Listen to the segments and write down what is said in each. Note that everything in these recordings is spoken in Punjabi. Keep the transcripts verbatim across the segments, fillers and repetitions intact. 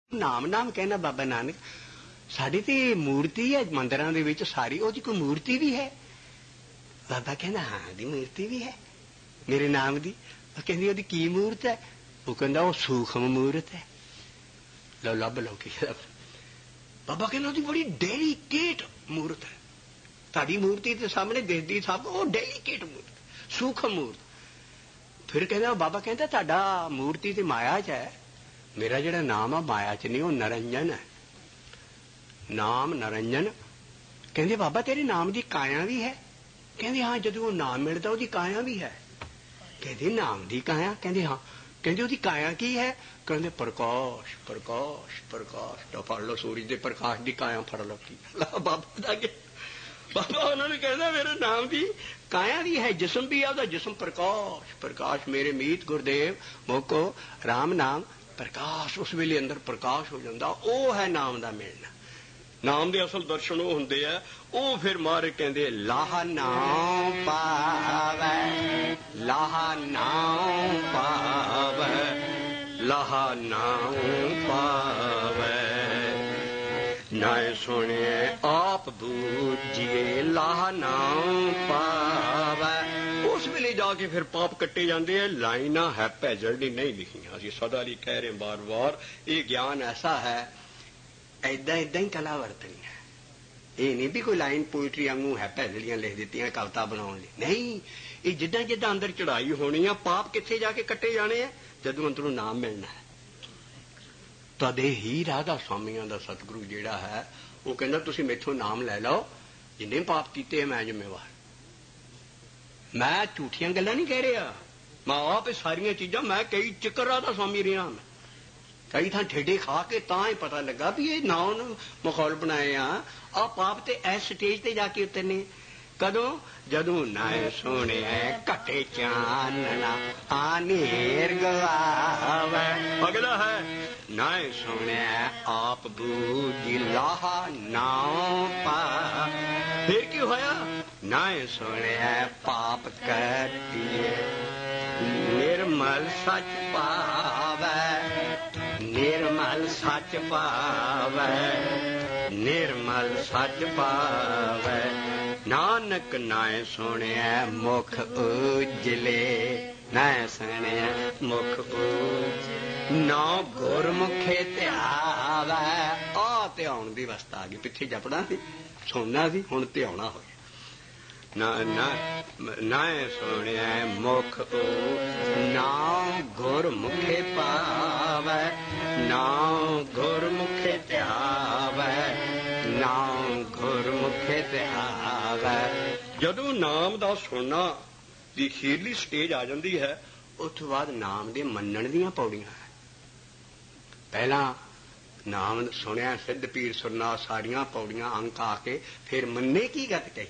ਨਾਮ ਨਾਮ ਕਹਿੰਦਾ ਬਾਬਾ ਨਾਨਕ। ਸਾਡੀ ਤੇ ਮੂਰਤੀ ਹੈ ਮੰਦਿਰਾਂ ਦੇ ਵਿੱਚ ਸਾਰੀ, ਉਹਦੀ ਕੋਈ ਮੂਰਤੀ ਵੀ ਹੈ? ਬਾਬਾ ਕਹਿੰਦਾ ਹਾਂ ਦੀ ਮੂਰਤੀ ਵੀ ਹੈ ਮੇਰੇ ਨਾਮ ਦੀ। ਉਹ ਕਹਿੰਦੀ ਉਹਦੀ ਕੀ ਮੂਰਤ ਹੈ? ਉਹ ਕਹਿੰਦਾ ਉਹ ਸੂਖਮ ਮੂਰਤ ਹੈ। ਲਓ ਲੱਭ ਲਓ ਕੀ। ਬਾਬਾ ਕਹਿੰਦਾ ਉਹਦੀ ਬੜੀ ਡੈਲੀਕੇਟ ਮੂਰਤ ਹੈ। ਤੁਹਾਡੀ ਮੂਰਤੀ ਦੇ ਸਾਹਮਣੇ ਦਿਸਦੀ ਸਭ, ਉਹ ਡੈਲੀਕੇਟ ਮੂਰਤ, ਸੂਖਮ ਮੂਰਤ। ਫਿਰ ਕਹਿੰਦਾ ਬਾਬਾ ਕਹਿੰਦਾ ਤੁਹਾਡਾ ਮੂਰਤੀ ਤੇ ਮਾਇਆ ਚ ਹੈ, ਮੇਰਾ ਜਿਹੜਾ ਨਾਮ ਆ ਮਾਇਆ ਚ ਨਹੀਂ, ਉਹ ਨਰੰਜਨ ਹੈ। ਨਾਮ ਨਰੰਜਨ। ਕਹਿੰਦੇ ਬਾਬਾ ਤੇਰੇ ਨਾਮ ਦੀ ਕਾਇਆ ਵੀ ਹੈ? ਕਹਿੰਦੇ ਹਾਂ, ਜਦੋਂ ਉਹ ਨਾਮ ਮਿਲਦਾ ਉਹਦੀ ਕਾਇਆ ਵੀ ਹੈ। ਕਹਿੰਦੇ ਨਾਮ ਦੀ ਕਾਇਆ? ਕਹਿੰਦੇ ਹਾਂ। ਕਹਿੰਦੇ ਉਹਦੀ ਕਾਇਆ ਕੀ ਹੈ? ਕਹਿੰਦੇ ਪ੍ਰਕਾਸ਼ ਪ੍ਰਕਾਸ਼ ਪ੍ਰਕਾਸ਼। ਤਾਂ ਫੜ ਲਓ ਸੂਰਜ ਦੇ ਪ੍ਰਕਾਸ਼ ਦੀ ਕਾਇਆ ਫੜ ਲਓ। ਕੀ ਬਾਬਾ ਦਾ ਬਾਬਾ ਉਹਨਾਂ ਨੂੰ ਕਹਿੰਦਾ ਮੇਰੇ ਨਾਮ ਦੀ ਕਾਇਆ ਵੀ ਹੈ, ਜਿਸਮ ਵੀ ਹੈ, ਉਹਦਾ ਜਿਸਮ ਪ੍ਰਕਾਸ਼ ਪ੍ਰਕਾਸ਼। ਮੇਰੇ ਮੀਤ ਗੁਰਦੇਵ ਮੋਕੋ ਰਾਮ ਨਾਮ ਪ੍ਰਕਾਸ਼। ਉਸ ਵੇਲੇ ਅੰਦਰ ਪ੍ਰਕਾਸ਼ ਹੋ ਜਾਂਦਾ। ਉਹ ਹੈ ਨਾਮ ਦਾ ਮਿਲਣਾ। ਨਾਮ ਦੇ ਅਸਲ ਦਰਸ਼ਨ ਉਹ ਹੁੰਦੇ ਆ। ਉਹ ਫਿਰ ਮਾਰੇ ਕਹਿੰਦੇ ਲਾਹ ਨਾਮ ਪਾਵੈ, ਲਾਹ ਨਾਮ ਪਾਵੈ, ਲਾਹ ਨਾਮ ਪਾਵੈ। ਨਾਏ ਸੁਣਿਐ ਆਪ ਬੂਝੀਏ, ਲਾਹ ਨਾਮ ਪਾਵੈ। ਉਸ ਵੇਲੇ ਜਾ ਕੇ ਫਿਰ ਪਾਪ ਕੱਟੇ ਜਾਂਦੇ ਆ। ਲਾਈਨਾਂ ਹੈ ਭੈਜਲ ਦੀ ਨਹੀਂ ਲਿਖੀਆਂ, ਅਸੀਂ ਸਦਾ ਲਈ ਕਹਿ ਰਹੇ ਬਾਰ ਬਾਰ। ਇਹ ਗਿਆਨ ਐਸਾ ਹੈ, ਏਦਾਂ ਏਦਾਂ ਹੀ ਕਲਾ ਵਰਤਣੀ ਹੈ। ਇਹ ਨਹੀਂ ਵੀ ਕੋਈ ਲਾਈਨ ਪੋਇਟਰੀ ਵਾਂਗੂ ਹੈ ਭੈਜਲੀਆਂ ਲਿਖ ਦਿੱਤੀਆਂ ਕਵਿਤਾ ਬਣਾਉਣ ਲਈ, ਨਹੀਂ। ਇਹ ਜਿੱਦਾਂ ਜਿੱਦਾਂ ਅੰਦਰ ਚੜਾਈ ਹੋਣੀ ਆ, ਪਾਪ ਕਿੱਥੇ ਜਾ ਕੇ ਕੱਟੇ ਜਾਣੇ ਆ? ਜਦੋਂ ਅੰਦਰੋਂ ਨਾਮ ਮਿਲਣਾ ਹੈ। ਤਦੇ ਹੀ ਰਾਧਾ ਸਵਾਮੀਆਂ ਦਾ ਸਤਿਗੁਰੂ ਜਿਹੜਾ ਹੈ ਉਹ ਕਹਿੰਦਾ ਤੁਸੀਂ ਮੈਥੋਂ ਨਾਮ ਲੈ ਲਓ, ਜਿੰਨੇ ਪਾਪ ਕੀਤੇ ਮੈਂ ਜ਼ਿੰਮੇਵਾਰ। ਮੈਂ ਝੂਠੀਆਂ ਗੱਲਾਂ ਨਹੀਂ ਕਹਿ ਰਿਹਾ, ਮੈਂ ਆਪ ਇਹ ਸਾਰੀਆਂ ਚੀਜ਼ਾਂ ਮੈਂ ਕਈ ਚੱਕਰ ਰਾਧਾ ਸਵਾਮੀ ਰਿਹਾ। ਮੈਂ ਕਈ ਥਾਂ ਠੇਡੇ ਖਾ ਕੇ ਤਾਂ ਹੀ ਪਤਾ ਲੱਗਾ ਵੀ ਇਹ ਨਾਮ ਮਖੌਲ ਬਣਾਏ ਆ। ਆਹ ਪਾਪ ਤੇ ਇਸ ਸਟੇਜ ਤੇ ਜਾ ਕੇ ਉਤਰਨੇ ਕਦੋਂ? ਜਦੋਂ ਨਾਏ ਸੁਣਿਆ ਘਟੇ ਚਾਨਣਾ ਆਨੇਰ ਗਵਾਵੇ। ਅਗਲਾ ਹੈ ਨਾਏ ਸੁਣਿਆ ਆਪ ਬੂਝੀ, ਲਾਹ ਨਾਮ ਪਾ। ਫਿਰ ਕੀ ਹੋਇਆ? ਨਾਏ ਸੁਣਿਆ ਪਾਪ ਕੱਟੀਏ, ਨਿਰਮਲ ਸੱਚ ਪਾਵੈ, ਨਿਰਮਲ ਸੱਚ ਪਾਵੈ, ਨਿਰਮਲ ਸੱਚ ਪਾਵੈ। ਨਾਨਕ ਨਾਏ ਸੁਣਿਆ ਮੁਖ ਉਜਲੇ, ਨਾਏ ਸੁਣਿਆ ਮੁਖ ਉਜਲੇ, ਨਾ ਗੁਰਮੁਖੇ ਧਿਆਵੈ। ਆ ਧਿਆਉਣ ਦੀ ਅਵਸਥਾ ਆ ਗਈ। ਪਿੱਛੇ ਜਪਣਾ ਸੀ, ਸੁਣਨਾ ਸੀ, ਹੁਣ ਧਿਆਉਣਾ ਹੋਇਆ। ਨਾ ਨਾਏ ਸੁਣਿਆ ਮੁਖ ਨਾ ਗੁਰਮੁਖੇ ਪਾਵੈ, ਨਾ ਗੁਰਮੁਖੇ ਧਿਆਵੈ, ਨਾ ਗੁਰਮੁਖੇ ਧਿਆਵੈ। ਜਦੋਂ ਨਾਮ ਦਾ ਸੁਣਨਾ ਦੀ ਅਖੀਰਲੀ ਸਟੇਜ ਆ ਜਾਂਦੀ ਹੈ, ਉਸ ਤੋਂ ਬਾਅਦ ਨਾਮ ਦੇ ਮੰਨਣ ਦੀਆਂ ਪੌੜੀਆਂ। ਪਹਿਲਾਂ ਨਾਮ ਸੁਣਿਆ, ਸਿੱਧ ਪੀਰ ਸੁਣਨਾ, ਸਾਰੀਆਂ ਪੌੜੀਆਂ ਅੰਕ ਆ ਕੇ ਫਿਰ ਮੰਨੇ ਕੀ ਗਤ ਕਹੀ।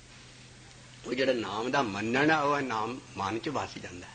ਉਹ ਜਿਹੜਾ ਨਾਮ ਦਾ ਮੰਨਣ ਆ, ਉਹ ਨਾਮ ਮਨ ਚ ਵਸ ਜਾਂਦਾ।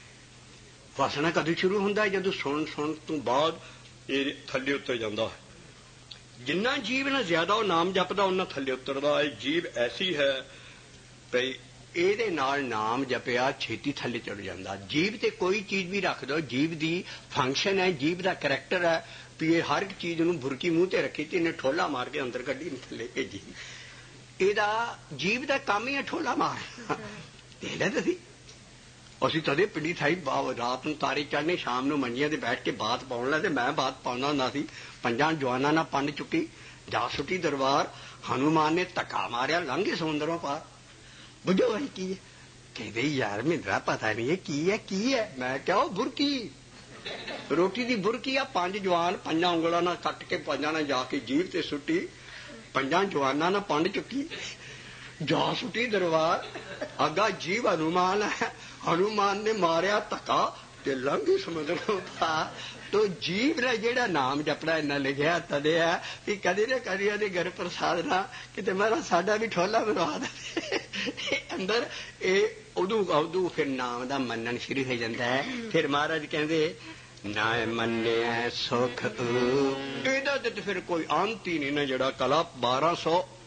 ਵਸਣਾ ਕਦੋਂ ਸ਼ੁਰੂ ਹੁੰਦਾ? ਜਦੋਂ ਸੁਣ ਸੁਣ ਤੋਂ ਬਾਅਦ ਇਹ ਥੱਲੇ ਉੱਤਰ ਜਾਂਦਾ। ਜਿੰਨਾ ਜੀਵ ਨਾਲ ਜ਼ਿਆਦਾ ਉਹ ਨਾਮ ਜਪਦਾ, ਉਹਨਾਂ ਥੱਲੇ ਉਤਰਦਾ। ਇਹ ਜੀਵ ਐਸੀ ਹੈ ਭਈ ਇਹਦੇ ਨਾਲ ਨਾਮ ਜਪਿਆ ਛੇਤੀ ਥੱਲੇ ਚੜ ਜਾਂਦਾ। ਜੀਵ ਤੇ ਕੋਈ ਚੀਜ਼ ਵੀ ਰੱਖ ਦੋ, ਜੀਵ ਦੀ ਫੰਕਸ਼ਨ ਹੈ, ਜੀਵ ਦਾ ਕਰੈਕਟਰ ਹੈ ਵੀ ਇਹ ਹਰ ਇੱਕ ਚੀਜ਼ ਨੂੰ ਬੁਰਕੀ ਮੂੰਹ ਤੇ ਰੱਖੀ ਤੇ ਇਹਨੇ ਠੋਲਾ ਮਾਰ ਕੇ ਅੰਦਰ ਕੱਢੀ, ਥੱਲੇ ਭੇਜੀ। ਇਹਦਾ ਜੀਵ ਦਾ ਕੰਮ ਹੀ ਹੈ ਠੋਲਾ ਮਾਰਨਾ। ਦੇਖ ਲੈ ਤੁਸੀਂ, ਅਸੀਂ ਤਦੇ ਪਿੰਡੀ ਸਾਹਿਬ ਰਾਤ ਨੂੰ ਤਾਰੇ ਚੜ੍ਹਨੇ, ਸ਼ਾਮ ਨੂੰ ਮੰਜੀਆਂ ਤੇ ਬੈਠ ਕੇ ਬਾਤ ਪਾਉਣ ਲੈ। ਤੇ ਮੈਂ ਬਾਤ ਪਾਉਂਦਾ ਹੁੰਦਾ ਸੀ। ਪੰਜਾਂ ਜਵਾਨਾਂ ਨਾਲ ਪੰਡ ਚੁੱਕੀ, ਜਾ ਸੁੱਟੀ ਦਰਬਾਰ। ਹਨੂਮਾਨ ਨੇ ਧੱਕਾ ਮਾਰਿਆ, ਲੰਘੇ ਸਮੁੰਦਰੋਂ ਪਾਰ। ਬੁੱਝੋ ਭਾਈ ਕੀ ਹੈ? ਕਹਿੰਦੇ ਯਾਰ ਮੈਨੂੰ ਪਤਾ ਨਹੀਂ ਇਹ ਕੀ ਹੈ, ਕੀ ਹੈ? ਮੈਂ ਕਿਹਾ ਉਹ ਬੁਰਕੀ, ਰੋਟੀ ਦੀ ਬੁਰਕੀ ਆ। ਪੰਜ ਜਵਾਨ ਪੰਜਾਂ ਉਂਗਲਾਂ ਨਾਲ ਕੱਟ ਕੇ ਪੰਜਾਂ ਨਾਲ ਜਾ ਕੇ ਜੀਭ ਤੇ ਸੁੱਟੀ। ਪੰਜਾਂ ਜਵਾਨਾਂ ਨਾਲ ਪੰਡ ਚੁੱਕੀ, ਜਾ ਸੁੱਟੀ ਦਰਬਾਰ। ਅੱਗਾ ਜੀਵ ਹਨੂਮਾਨ ਹੈ, ਹਨੂਮਾਨ ਨੇ ਮਾਰਿਆ ਧੱਕਾ ਤੇ ਲੰਘੀ ਸਮੁੰਦਰੋਂ ਪਾਰ। ਤੋ ਜੀਵ ਨੇ ਜਿਹੜਾ ਨਾਮ ਜਪਣਾ ਇੰਨਾ ਲਿਖਿਆ ਤਦੇ ਹੈ ਵੀ ਕਦੇ ਨਾ ਕਦੇ ਉਹਦੇ ਘਰ ਪ੍ਰਸਾਦ ਨਾ ਕਿਤੇ ਮੇਰਾ ਸਾਡਾ ਵੀ ਠੋਲਾ ਬਣਵਾ ਦੇ ਅੰਦਰ। ਇਹ ਉਦੋਂ ਉਦੋਂ ਫਿਰ ਨਾਮ ਦਾ ਮੰਨਣ ਸ਼ੁਰੂ ਹੋ ਜਾਂਦਾ ਹੈ। ਫਿਰ ਮਹਾਰਾਜ ਕਹਿੰਦੇ ਨਾ ਮੰਨਿਆ ਸੁਖ। ਇਹਦਾ ਤੇ ਫਿਰ ਕੋਈ ਅੰਤ ਹੀ ਨਹੀਂ ਨਾ। ਜਿਹੜਾ ਕਲਾ ਬਾਰਾਂ ਸੌ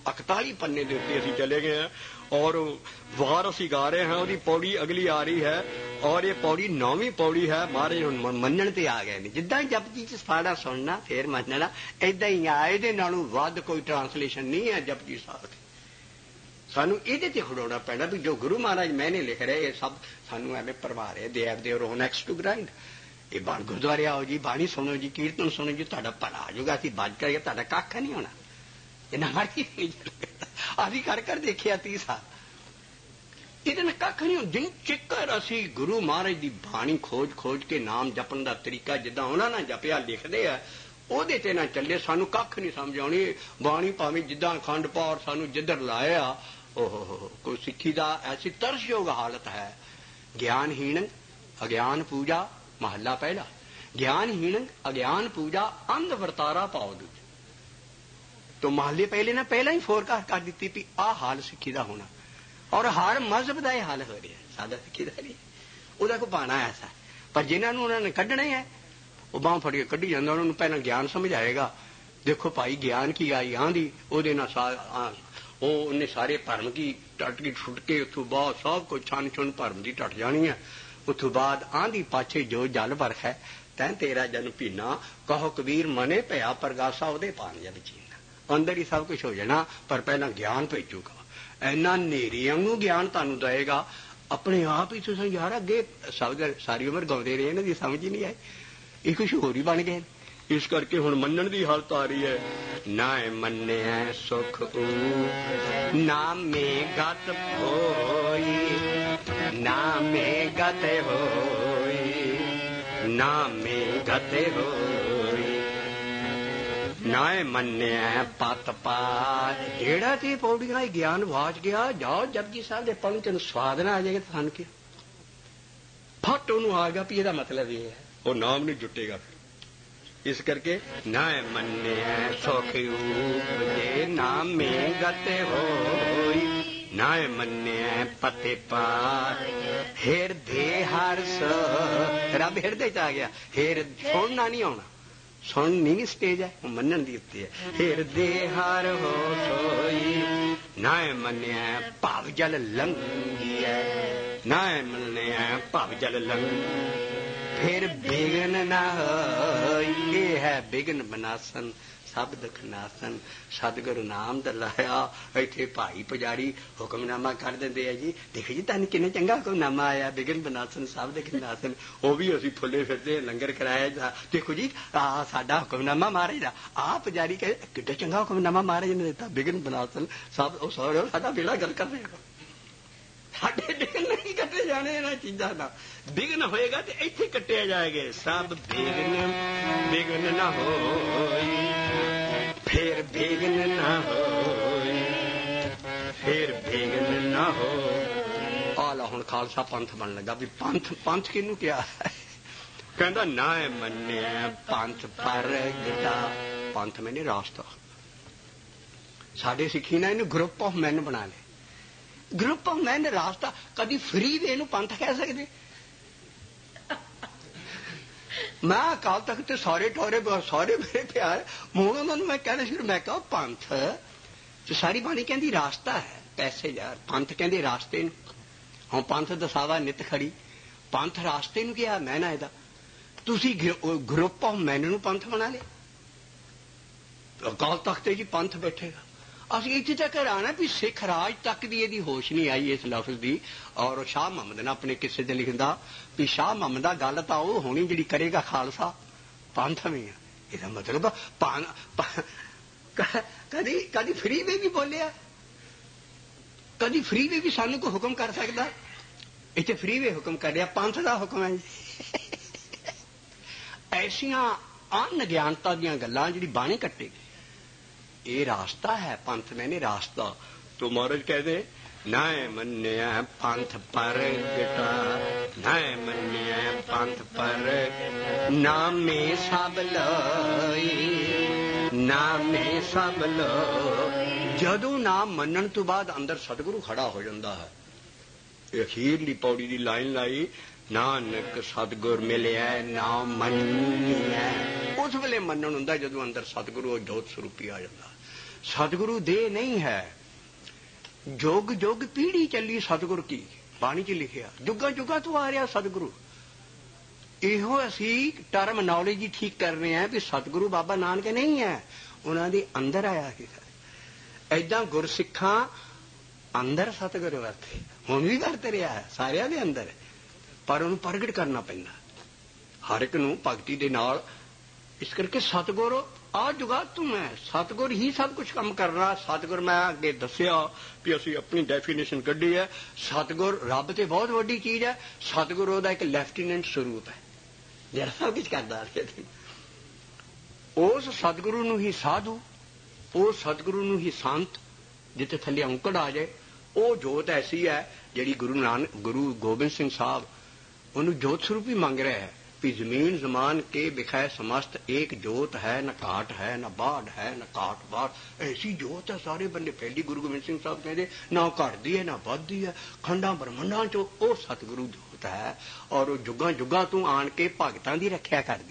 इकताली पन्ने के उत्ते असीं चले गए हैं और वार असीं गा रहे हैं, ਉਹਦੀ पौड़ी अगली आ रही है और ये पौड़ी नौवीं पौड़ी है। महाराज हुण मन्नण ते आ गए ने, जिद्दां जपजी च साड़ा सुनना फिर मन्नना, इदां ही आ। ਇਹਦੇ ਨਾਲੋਂ ਵੱਧ ਕੋਈ ट्रांसलेशन नहीं है जपजी साहब ਦੀ। ਸਾਨੂੰ ਇਹਦੇ ਤੇ ਖੜੋਣਾ ਪੈਣਾ ਵੀ ਜੋ ਗੁਰੂ ਮਹਾਰਾਜ ਮੈਨੇ ਲਿਖ ਰਹੇ ਇਹ ਸਭ ਸਾਨੂੰ ਐਵੇਂ ਪਰਵਾ ਰਹੇ। They have their own axe to grind. ਇਹ ਬਾਣ ਗੁਰਦੁਆਰੇ ਆਓ ਜੀ, ਬਾਣੀ ਸੁਣੋ ਜੀ, ਕੀਰਤਨ ਸੁਣੋ ਜੀ, ਤੁਹਾਡਾ ਭਲਾ ਆ ਜਾਊਗਾ। ਅਸੀਂ ਬੱਜ ਕਰਕੇ ਤੁਹਾਡਾ ਕੱਖ ਨਹੀਂ ਹੋਣਾ। ਇਹਨਾਂ ਮਾਰੀ ਅਸੀਂ ਕਰ ਕਰ ਦੇਖਿਆ ਤੀਹ ਸਾਲ, ਇਹਦੇ ਨਾਲ ਕੱਖ ਨਹੀਂ ਹੁੰਦਾ। ਜਿੰਨ ਚਿੱਕਰ ਅਸੀਂ ਗੁਰੂ ਮਹਾਰਾਜ ਦੀ ਬਾਣੀ ਖੋਜ ਖੋਜ ਕੇ ਨਾਮ ਜਪਣ ਦਾ ਤਰੀਕਾ ਜਿੱਦਾਂ ਉਹਨਾਂ ਨਾਲ ਜਪਿਆ ਲਿਖਦੇ ਆ, ਉਹਦੇ ਤੇ ਨਾ ਚੱਲੇ ਸਾਨੂੰ ਕੱਖ ਨਹੀਂ ਸਮਝ ਆਉਣੀ। ਬਾਣੀ ਭਾਵੇਂ ਜਿੱਦਾਂ ਅਖੰਡ ਪਾਠ ਸਾਨੂੰ ਜਿੱਧਰ ਲਾਇਆ, ਓਹ ਕੋਈ ਸਿੱਖੀ ਦਾ ਐਸੀ ਤਰਸਯੋਗ ਹਾਲਤ ਹੈ। ਗਿਆਨਹੀਣ ਅਗਿਆਨ ਪੂਜਾ ਮਹੱਲਾ ਪਹਿਲਾ। ਗਿਆਨਹੀਣ ਅਗਿਆਨ ਪੂਜਾ ਅੰਧ ਵਰਤਾਰਾ ਪਾਓ ਦੂਜਾ। तो महल्ले पहले ना पहला ही फोरकास्ट कर दी भी आ हाल सिक्खी का होना, और हर मजहब का यह हाल हो रहा है। सादा सिक्खी का नहीं, वह को पाना ऐसा। पर जिन्होंने उन्होंने कढ़ना है वो बांह फड़ के कढ़ी जाता, उन्होंने पहला ज्ञान समझाएगा। देखो भाई ज्ञान की आई आंधी ओदे ना वो उन्हें सारे भरम की टट की छुट के उतों बाद सब कुछ छन छुन भरम की टट जानी है। उतों बाद आंधी पाछे जो जल बरख है तैं तेरा जन पीना, कहो कबीर मने पया परगासा ओदे पान जब जीना। अंदर ही सब कुछ हो जाना, पर पहला ज्ञान भेजूगा। इन्ना नेरे वांगू ज्ञान तुहानू देगा, अपने आप ही तुसीं यार अगे सब सारी उम्र गाउंदे रहे, इन्हां दी समझ ही नहीं आई, ये कुछ होर ही बन गए। इस करके हुण मन्नण दी हालत आ रही है। ना मन्निया सुख ऊ ना में गत होई, ना में गत होई, ना में गत होई, नाए मन्निया पत पार। जेड़ा ते पौड़ियां ज्ञान वाच गया, जाओ जपजी साहब के पंचन स्वाद ना आ जाएगा तो थानू क्या फट ओनू आ गया भी एदा मतलब ये है, वो नाम नहीं जुटेगा फिर। इस करके नाए मन्निया सुख उपजे नाम में गते होई, नाए मन्निया पते पार। हिरदे हर्ष रब हिरदे च आ गया, हिर छोड़ना नहीं आना, सुननी भी स्टेज है, मनन दी उत्ते है। हिरदे हर हो सोई नाए मन्निया भाव जल लंघी है, नाए मन्निया भाव जल लंघ। फिर बिघन ना होई, ये है बिघन बनासन सब दुख नासन। सतगुरु नाम दलाया इत्थे भाई पुजारी हुक्मनामा कर देंदे है जी, देखो जी तुहानू किन्ना चंगा हुक्मनामा आया, बिघन बनासन सब दुख नासन। वो भी असीं फुले फिरदे लंगर कराया, देखो जी आ साडा हुक्मनामा महाराज दा। आ पुजारी कहे किड्डा चंगा हुक्मनामा महाराज ने दिता, बिघन बनासन सब। ओ सौरो साडा बेड़ा गल कर रहे हो, साडे बिघन नहीं कटे जाने इन्हां चीज़ां दा। बिघन होएगा तो इत्थे कट्टे जाएंगे सब। बिघन बिघन ना होई, फिर बिघन ना होई, फिर बिघन ना हो। आला हुण खालसा पंथ बन लगा भी पंथ पंथ किनू क्या है। कहंदा ना मन्निया पंथ परगटा, पंथ मैंने रास्ता। साडे सिक्खी ने इन्हू ग्रुप ऑफ मैन बना ले, ग्रुप ऑफ मैन रास्ता। कभी फ्री वे पंथ कह सकते। मैं अकाल तक तो सारे टोरे सारे मेरे प्यार मोड़ उन्होंने मैं कहना शुरू, मैं कहा पंथ तो सारी बाणी कहती रास्ता है, पैसे यार पंथ कहते रास्ते हाँ पंथ दसावा नित खड़ी, पंथ रास्ते नूं क्या मैं ना एदा तुसी ग्रुप ऑफ मैन नूं पंथ बना ले। अकाल तख्त जी पंथ बैठेगा। असं इतने तक आना भी सिख राज तक भी यदि होश नहीं आई इस लफ्ज की। और शाह मुहम्मद ने अपने किस्से च लिखता भी शाह मुहम्मद का गल तो वह होनी जी करेगा खालसा पंथ में। इसका मतलब कदी कदी फ्री वे भी बोलिया, कदी फ्री वे भी सानू को हुक्म कर सकता। इतने फ्री वे हुक्म कर रहा, पंथ का हुक्म है। ऐसिया अनज्ञानता दी गल्लां जिहड़ी बाणी कट्टेगी, ये रास्ता है पंथ मैंने रास्ता। तो महाराज कहते नाए मन्निया पंथ पर गटा, नाए मन्निया पंथ पर नामे सब लोई, नामे सब लोई। जदों नाम मनन तो बाद अंदर सतगुरु खड़ा हो जाता है। अखीरली पौड़ी की लाइन लाई, नानक सतगुर मिलिया नाम मन्निया। उस वेले मनन हुंदा जदों अंदर सतगुरु जोत स्वरूपी आ जाता। सतगुरु दे नहीं है। जुग जुग पीढ़ी चली सतगुर की, बाणी च लिखिया जुगा जुगा तो आ रहा सतगुरु। ਇਹੋ ਅਸੀਂ ਟਰਮਨੋਲੋਜੀ ਠੀਕ ਕਰ ਰਹੇ ਹਾਂ ਵੀ ਸਤਿਗੁਰੂ ਬਾਬਾ ਨਾਨਕ ਨਹੀਂ ਹੈ, ਉਹਨਾਂ ਦੇ ਅੰਦਰ ਆਇਆ ਹੈਗਾ। ਏਦਾਂ ਗੁਰਸਿੱਖਾਂ ਅੰਦਰ ਸਤਿਗੁਰੂ ਵਰਤੇ, ਹੁਣ ਵੀ ਵਰਤ ਰਿਹਾ ਹੈ ਸਾਰਿਆਂ ਦੇ ਅੰਦਰ, ਪਰ ਉਹਨੂੰ ਪ੍ਰਗਟ ਕਰਨਾ ਪੈਂਦਾ ਹਰ ਇੱਕ ਨੂੰ ਭਗਤੀ ਦੇ ਨਾਲ। ਇਸ ਕਰਕੇ ਸਤਿਗੁਰ ਆ ਜੁਗਾ ਤੂੰ ਹੈ, ਸਤਿਗੁਰ ਹੀ ਸਭ ਕੁਝ ਕੰਮ ਕਰਨਾ। ਸਤਿਗੁਰ ਮੈਂ ਅੱਗੇ ਦੱਸਿਆ ਵੀ ਅਸੀਂ ਆਪਣੀ ਡੈਫੀਨੇਸ਼ਨ ਕੱਢੀ ਹੈ। ਸਤਿਗੁਰ ਰੱਬ ਤੇ ਬਹੁਤ ਵੱਡੀ ਚੀਜ਼ ਹੈ। ਸਤਿਗੁਰ ਉਹਦਾ ਇੱਕ ਲੈਫਟੀਨੈਂਟ ਸਰੂਪ ਹੈ ਜਿਹੜਾ ਸਭ ਕੁਝ ਕਰਦਾ। ਉਸ ਸਤਿਗੁਰੂ ਨੂੰ ਹੀ ਸਾਧੂ, ਉਸ ਸਤਿਗੁਰੂ ਨੂੰ ਹੀ ਸੰਤ, ਜਿੱਥੇ ਥੱਲੇ ਔਂਕੜ ਆ ਜਾਏ। ਉਹ ਜੋਤ ਐਸੀ ਹੈ ਜਿਹੜੀ ਗੁਰੂ ਨਾਨਕ ਗੁਰੂ ਗੋਬਿੰਦ ਸਿੰਘ ਸਾਹਿਬ ਉਹਨੂੰ ਜੋਤ ਸਰੂਪ ਹੀ ਮੰਗ ਰਿਹਾ ਹੈ ਵੀ ਜ਼ਮੀਨ ਜ਼ਮਾਨ ਕੇ ਵਿਖਾਏ ਸਮਸਤ ਏਕ ਜੋਤ ਹੈ, ਨਾ ਘਾਟ ਹੈ ਨਾ ਬਾੜ ਹੈ ਨਾ ਘਾਟ ਬਾੜ। ਐਸੀ ਜੋਤ ਹੈ ਸਾਰੇ ਬੰਨੇ ਫੈਲੀ। ਗੁਰੂ ਗੋਬਿੰਦ ਸਿੰਘ ਸਾਹਿਬ ਕਹਿੰਦੇ ਨਾ ਉਹ ਘਟਦੀ ਹੈ ਨਾ ਵੱਧਦੀ ਹੈ, ਖੰਡਾਂ ਬ੍ਰਹਮੰਡਾਂ ਚੋਂ ਉਹ ਸਤਿਗੁਰੂ ਜੋਤ ਹੈ। ਔਰ ਉਹ ਜੁਗਾਂ ਜੁਗਾਂ ਤੋਂ ਆਣ ਕੇ ਭਗਤਾਂ ਦੀ ਰੱਖਿਆ ਕਰਦੀ।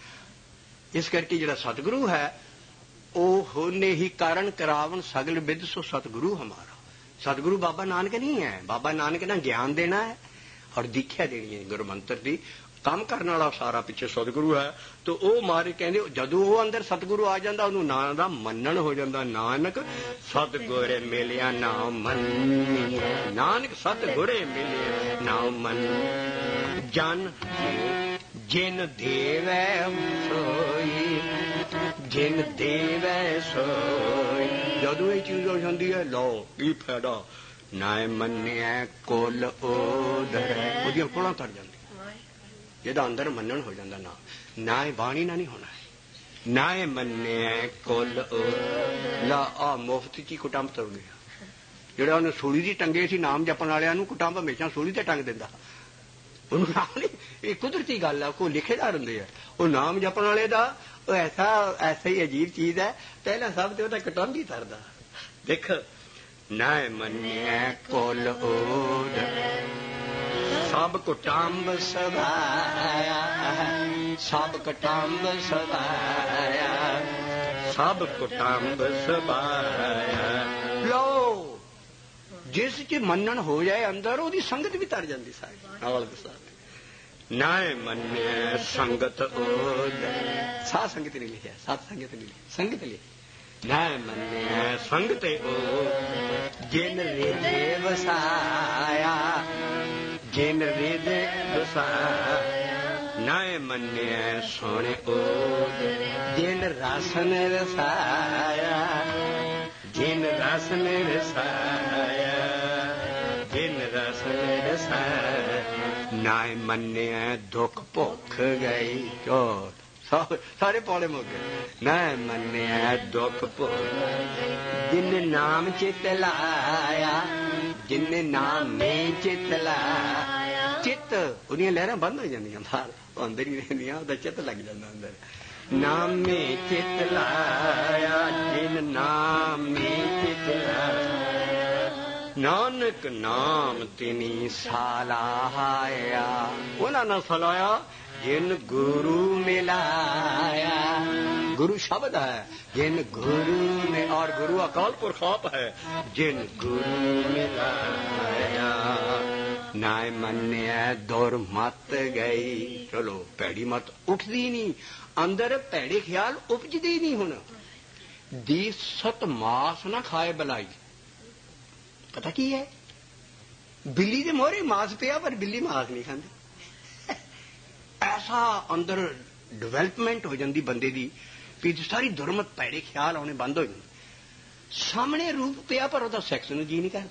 ਇਸ ਕਰਕੇ ਜਿਹੜਾ ਸਤਿਗੁਰੂ ਹੈ ਉਹ ਹੋਨੇ ਹੀ ਕਾਰਨ ਕਰਾਵਨ ਸਗਲ ਵਿਦ ਸੋ ਸਤਿਗੁਰੂ ਹਮਾਰਾ। ਸਤਿਗੁਰੂ ਬਾਬਾ ਨਾਨਕ ਨਹੀਂ ਹੈ। ਬਾਬਾ ਨਾਨਕ ਨੇ ਗਿਆਨ ਦੇਣਾ ਹੈ ਔਰ ਦੀਖਿਆ ਦੇਣੀ ਹੈ ਗੁਰੂ ਮੰਤਰ ਦੀ। ਕੰਮ ਕਰਨ ਵਾਲਾ ਸਾਰਾ ਪਿੱਛੇ ਸਤਿਗੁਰੂ ਹੈ। ਤੇ ਉਹ ਮਾਰੇ ਕਹਿੰਦੇ ਜਦੋਂ ਉਹ ਅੰਦਰ ਸਤਿਗੁਰੂ ਆ ਜਾਂਦਾ ਉਹਨੂੰ ਨਾਂ ਦਾ ਮੰਨਣ ਹੋ ਜਾਂਦਾ। ਨਾਨਕ ਸਤਿਗੁਰੇ ਮਿਲਿਆ ਨਾਮ ਮੰਨਿਆ, ਨਾਨਕ ਸਤਿਗੁਰੇ ਮਿਲਿਆ ਨਾਮ ਮੰਨਿਆ। ਜਨ ਜਿਨ ਦੇਵੈ ਸੋਈ, ਜਿਨ ਦੇਵੈ ਸੋਈ। ਜਦੋਂ ਇਹ ਚੀਜ਼ ਹੋ ਜਾਂਦੀ ਹੈ ਲਓ ਕੀ ਫਾਇਦਾ। ਨਾ ਮੰਨਿਆ ਕੁਲ ਉਧਰ, ਉਹਦੀਆਂ ਕੋਲਾਂ ਤਰ ਜਾਂਦੀਆਂ। ਜਿਹਦਾ ਅੰਦਰ ਮੰਨਣ ਹੋ ਜਾਂਦਾ ਨਾ ਨਾ ਇਹ ਬਾਣੀ ਨਾ ਨਹੀਂ ਹੋਣਾ। ਨਾ ਇਹ ਮੰਨਿਆ ਕੁਲ ਲਾ ਆ ਮੁਫਤ ਚ ਹੀ ਕੁਟੰਬ ਤੁਰ ਗਿਆ। ਜਿਹੜਾ ਉਹਨੇ ਸੂਲੀ ਦੀ ਟੰਗੇ ਸੀ ਨਾਮ ਜਪਣ ਵਾਲਿਆਂ ਨੂੰ ਕੁਟੰਬ ਹਮੇਸ਼ਾ ਸੂਲੀ ਤੇ ਟੰਗ ਦਿੰਦਾ। ਉਹਨੂੰ ਨਾਮ ਨਹੀਂ, ਇਹ ਕੁਦਰਤੀ ਗੱਲ ਆ। ਕੋਈ ਲਿਖੇਦਾਰ ਹੁੰਦੇ ਆ ਉਹ ਨਾਮ ਜਪਣ ਵਾਲੇ ਦਾ ਉਹ ਐਸਾ ਐਸਾ ਹੀ ਅਜੀਬ ਚੀਜ਼ ਹੈ। ਪਹਿਲਾਂ ਸਭ ਤੇ ਉਹਦਾ ਕੁਟੰਬ ਹੀ ਤਰਦਾ। ਦੇਖ ਨਾ ਮੰਨਿਆ ਕੁਲ ਓਡ ਸਭ ਕੁਟੰਬ ਸਵਾਇਆ, ਸਭ ਕੁਟੰਬ ਸਵਾਇਆ, ਸਭ ਕੁਟੰਬ ਸਵਾਇਆ। ਲੋ ਜਿਸ ਚ ਮੰਨਣ ਹੋ ਜਾਏ ਅੰਦਰ ਉਹਦੀ ਸੰਗਤ ਵੀ ਤਰ ਜਾਂਦੀ ਸਾਰੀ ਨਾਲ ਦੇ ਸਾਥ। ਨਾ ਮੰਨਿਆ ਸੰਗਤ ਓਦ, ਸਾਧ ਸੰਗਤ ਨਹੀਂ ਲਿਖਿਆ, ਸਾਧ ਸੰਗਤ ਨਹੀਂ ਲਿਖਿਆ, ਸੰਗਤ ਲਿਖੀ। ਨਾ ਮੰਨਿਆ ਸੰਗਤ ਓਦ ਜਿਨ ਰਿਦੇ ਵਸਾਇਆ, ਜਿਨ ਰਿਦੇ ਵਸਾਇਆ। ਨਾ ਮੰਨਿਆ ਸੋਹਣੇ ਓਦ ਜਿਨ ਰਸਨ ਰਸਾਇਆ, ਜਿਨ ਰਸਨ ਰਸਾਇਆ, ਜਿਨ ਰਸਨ ਰਸਾਇਆ। ਨਾ ਮੰਨਿਆ ਦੁੱਖ ਭੁੱਖ ਗਈ ਚੋਟ, ਸਾਰੇ ਪੌੜੇ ਮੁੱਕ ਗਏ। ਨਾ ਮੰਨਿਆ ਦੁੱਖ ਭੁੱਖ ਜਿਨ ਨਾਮ ਚਿਤ ਲਾਇਆ, ਜਿਨ ਨਾਮ ਮੇ ਚਿਤ ਲਾਇਆ। ਚਿੱਤ ਉਹਦੀਆਂ ਲਹਿਰਾਂ ਬੰਦ ਹੋ ਜਾਂਦੀਆਂ, ਬਾਹਰ ਅੰਦਰ ਹੀ ਰਹਿੰਦੀਆਂ, ਉਹਦਾ ਚਿੱਤ ਲੱਗ ਜਾਂਦਾ ਅੰਦਰ। ਨਾਮੇ ਚਿਤ ਲਾਇਆ, ਜਿਨ ਨਾਮੇ ਚਿਤ ਲਾਇਆ। ਨਾਨਕ ਨਾਮ ਤਿਨੀ ਸਲਾਇਆ, ਉਹਨਾਂ ਨਾਲ ਸਲਾਇਆ ਜਿਨ ਗੁਰੂ ਮਿਲਾਇਆ। गुरु शब्द है जिन गुरु ने, और गुरु अकाल पुरख आप है जिन गुरु मिलाया। नाय मन्या दुर मत गई। चलो भैड़ी मत उठती नहीं, अंदर भैड़े ख्याल उपजते नहीं। हुण दी सत मास ना खाए बलाई। पता की है, बिल्ली दे मोहरे मास पिया पर बिल्ली मास नहीं खाती। ऐसा अंदर डिवेलपमेंट हो जाती बंदे दी भी सारी दुरमत भैड़े ख्याल आने बंद हो जाते। सामने रूप पिया पर ਉਹਦਾ ਸੈਕਸ ਨੂੰ ਜੀ ਨਹੀਂ ਕਰਦਾ।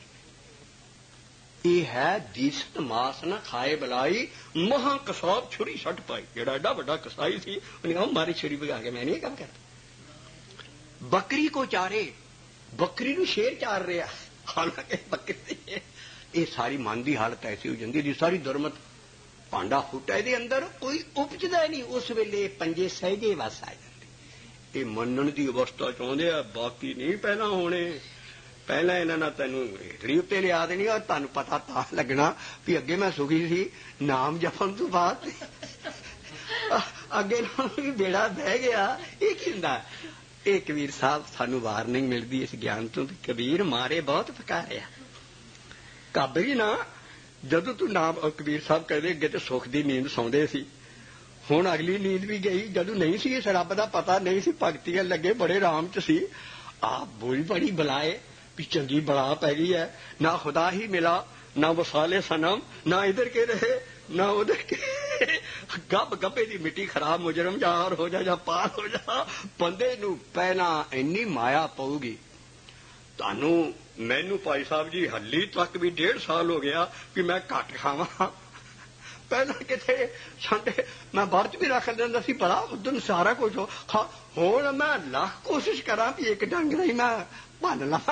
ਇਹ ਹੈ ਦੀਸਤ ਮਾਸ ਨਾ ਖਾਏ ਬਲਾਈ, ਮਹਾ ਕਸਾਬ ਛੁਰੀ ਛੱਟ ਪਾਈ। ਜਿਹੜਾ ਐਡਾ ਵੱਡਾ ਕਸਾਈ ਸੀ ਉਹਨੇ ਕਹਾ ਮਾਰੀ ਛੁਰੀ ਭਗਾ ਕੇ ਮੈਂ ਨਹੀਂ ਇਹ ਕੰਮ ਕਰਦਾ। ਬੱਕਰੀ ਕੋ ਚਾਰੇ, ਬੱਕਰੀ ਨੂੰ ਸ਼ੇਰ ਚਾਰ ਰਿਹਾ, ਹਾਲਾਂਕਿ ਬੱਕਰੀ ਇਹ ਸਾਰੀ ਮਨ ਦੀ ਹਾਲਤ ਐਸੀ ਹੋ ਜਾਂਦੀ ਦੀ ਸਾਰੀ ਦੁਰਮਤ ਭਾਂਡਾ ਫੁੱਟਾ ਇਹਦੇ ਅੰਦਰ ਕੋਈ ਉਪਜਦਾ ਨਹੀਂ। ਉਸ ਵੇਲੇ ਪੰਜੇ ਸਹਿਜੇ ਵਸ ਆ ਜਾਂਦੇ। ਇਹ ਮੰਨਣ ਦੀ ਅਵਸਥਾ ਚਾਹੁੰਦੇ ਆ, ਬਾਕੀ ਨਹੀਂ ਪਹਿਲਾਂ ਹੋਣੇ। ਪਹਿਲਾਂ ਇਹਨਾਂ ਨਾਲ ਤੈਨੂੰ ਰੇਹੜੀ ਉੱਤੇ ਲਿਆ ਦੇਣੀ ਔਰ ਤੁਹਾਨੂੰ ਪਤਾ ਤਾਂ ਲੱਗਣਾ ਵੀ ਅੱਗੇ ਮੈਂ ਸੁਖੀ ਸੀ ਨਾਮ ਜਪਣ ਤੋਂ ਬਾਅਦ ਅੱਗੇ ਨਾਲ ਵੀ ਬੇੜਾ ਬਹਿ ਗਿਆ। ਇਹ ਕੀ ਹੁੰਦਾ? ਕਰਕੇ ਕਬੀਰ ਸਾਹਿਬ ਸਾਨੂੰ ਵਾਰਨਿੰਗ ਮਿਲਦੀ ਇਸ ਗਿਆਨ ਤੋਂ ਵੀ ਕਬੀਰ ਮਾਰੇ ਬਹੁਤ ਫਕਾਰਿਆ ਕਾਬਰੀ ਨਾ ਜਦੋਂ ਤੂੰ ਨਾਮ ਕਬੀਰ ਸਾਹਿਬ ਕਹਿੰਦੇ ਅੱਗੇ ਤੇ ਸੁੱਖ ਦੀ ਨੀਂਦ ਸੌਂਦੇ ਸੀ ਹੁਣ ਅਗਲੀ ਨੀਂਦ ਵੀ ਗਈ ਜਦੋਂ ਨਹੀਂ ਸੀ ਇਸ ਰੱਬ ਦਾ ਪਤਾ ਨਹੀਂ ਸੀ ਭਗਤੀਆਂ ਲੱਗੇ ਬੜੇ ਆਰਾਮ ਚ ਸੀ ਆਪ ਬੋਲੀ ਬੜੀ ਬਲਾਏ ਵੀ ਚੰਗੀ ਬਲਾ ਪੈ ਗਈ ਹੈ ਨਾ ਖੁਦਾ ਹੀ ਮਿਲਾ ਨਾ ਵਸਾਲੇ ਸਨਮ ਨਾ ਇਧਰ ਕੇ ਰਹੇ ਨਾ ਉਧਰ ਕੇ ਗੱਬ ਗੱਬੇ ਦੀ ਮਿੱਟੀ ਖਰਾਬ ਮੁਜਰਮ ਜਾਰ ਹੋ ਜਾ ਜਾਂ ਪਾਰ ਹੋ ਜਾ ਬੰਦੇ ਨੂੰ ਪਹਿਲਾਂ ਇੰਨੀ ਮਾਇਆ ਪਊਗੀ ਤੁਹਾਨੂੰ ਮੈਨੂੰ ਭਾਈ ਸਾਹਿਬ ਜੀ ਹੱਲੀ ਤੱਕ ਵੀ ਡੇਢ ਸਾਲ ਹੋ ਗਿਆ ਵੀ ਮੈਂ ਘੱਟ ਖਾਵਾਂ ਪਹਿਲਾਂ ਕਿਤੇ ਸਾਡੇ ਮੈਂ ਵਰਤ ਵੀ ਰੱਖ ਲੈਂਦਾ ਸੀ ਬੜਾ ਉਦੋਂ ਸਾਰਾ ਕੁਝ ਹੁਣ ਮੈਂ ਲੱਖ ਕੋਸ਼ਿਸ਼ ਕਰਾਂ ਵੀ ਇੱਕ ਡੰਗਰ ਹੀ ਮੈਂ ਭੰਨ ਲਵਾਂ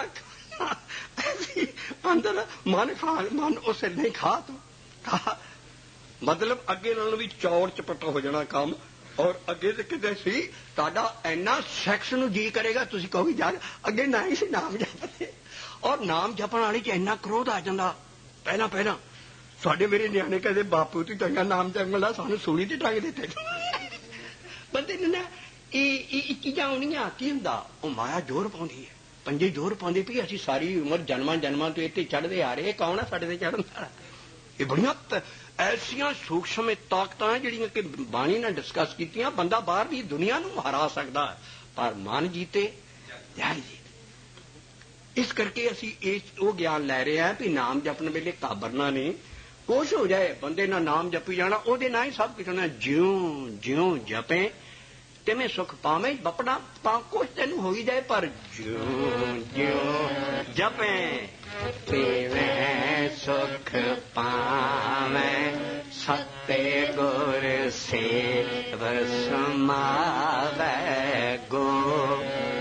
ਅੰਦਰ ਮਨ ਖਾਣ ਮਨ ਉਸੇ ਨਹੀਂ ਖਾ ਤੂੰ ਖਾ ਮਤਲਬ ਅੱਗੇ ਨਾਲੋਂ ਵੀ ਚੌੜ ਚਪਟ ਹੋ ਜਾਣਾ ਕੰਮ ਔਰ ਅੱਗੇ ਤੇ ਕਿਤੇ ਸੀ ਤੁਹਾਡਾ ਇੰਨਾ ਸੈਕਸ ਨੂੰ ਜੀ ਕਰੇਗਾ ਤੁਸੀਂ ਕਹੋਗੇ ਯਾਰ ਅੱਗੇ ਨਾ ਹੀ ਸੀ ਨਾਮ ਜਪਦੇ ਔਰ ਨਾਮ ਜਪਣ ਵਾਲੀ ਚ ਇੰਨਾ ਕ੍ਰੋਧ ਆ ਜਾਂਦਾ ਪਹਿਲਾਂ ਪਹਿਲਾਂ ਸਾਡੇ ਮੇਰੇ ਨਿਆਣੇ ਕਹਿੰਦੇ ਬਾਪੂ ਤੂੰ ਚੰਗਾ ਨਾਮ ਜਪਦਾ ਸਾਨੂੰ ਸੂਲੀ ਤੇ ਟੰਗ ਦਿੱਤੇ ਬੰਦੇ ਨੇ ਨਾ ਇਹ ਇਹ ਚੀਜ਼ਾਂ ਆਉਣੀਆਂ ਕੀ ਹੁੰਦਾ ਉਹ ਮਾਇਆ ਜ਼ੋਰ ਪਾਉਂਦੀ ਹੈ ਪੰਜੇ ਜ਼ੋਰ ਪਾਉਂਦੇ ਵੀ ਅਸੀਂ ਸਾਰੀ ਉਮਰ ਜਨਮਾਂ ਜਨਮਾਂ ਤੋਂ ਇੱਥੇ ਚੜ੍ਹਦੇ ਆ ਰਹੇ ਕੌਣ ਆ ਸਾਡੇ ਤੇ ਚੜ੍ਹਨ ਵਾਲਾ ਇਹ ਬੜੀਆਂ ਐਸੀਆਂ ਸੂਖਸ਼ਮ ਤਾਕਤਾਂ ਜਿਹੜੀਆਂ ਕਿ ਬਾਣੀ ਨਾਲ ਡਿਸਕਸ ਕੀਤੀਆਂ ਬੰਦਾ ਬਾਹਰ ਦੀ ਦੁਨੀਆ ਨੂੰ ਹਰਾ ਸਕਦਾ ਪਰ ਮਨ ਜੀਤੇ ਜਾਈ ਜੀ ਇਸ ਕਰਕੇ ਅਸੀਂ ਇਹ ਉਹ ਗਿਆਨ ਲੈ ਰਹੇ ਹਾਂ ਵੀ ਨਾਮ ਜਪਣ ਵੇਲੇ ਕਾਬਰਨਾ ਨਹੀਂ ਕੁਛ ਹੋ ਜਾਏ ਬੰਦੇ ਨਾਲ ਨਾਮ ਜਪੀ ਜਾਣਾ ਉਹਦੇ ਨਾਲ ਹੀ ਸਭ ਕੁਝ ਹੋਣਾ ਜਿਉਂ ਜਿਉਂ ਜਪੇ ਤਿਵੇਂ ਸੁਖ ਪਾਵੇਂ ਬਪੜਾ ਪਾ ਕੁਛ ਤੈਨੂੰ ਹੋਈ ਜਾਏ ਪਰ ਜਿਉਂ ਜਿਉਂ ਜਪੇ ਤਿਵੇਂ ਸੁਖ ਪਾਵੇਂ ਸਤੇ ਗੁਰ ਸੇਵ ਸਮਾਵੈ ਗੋ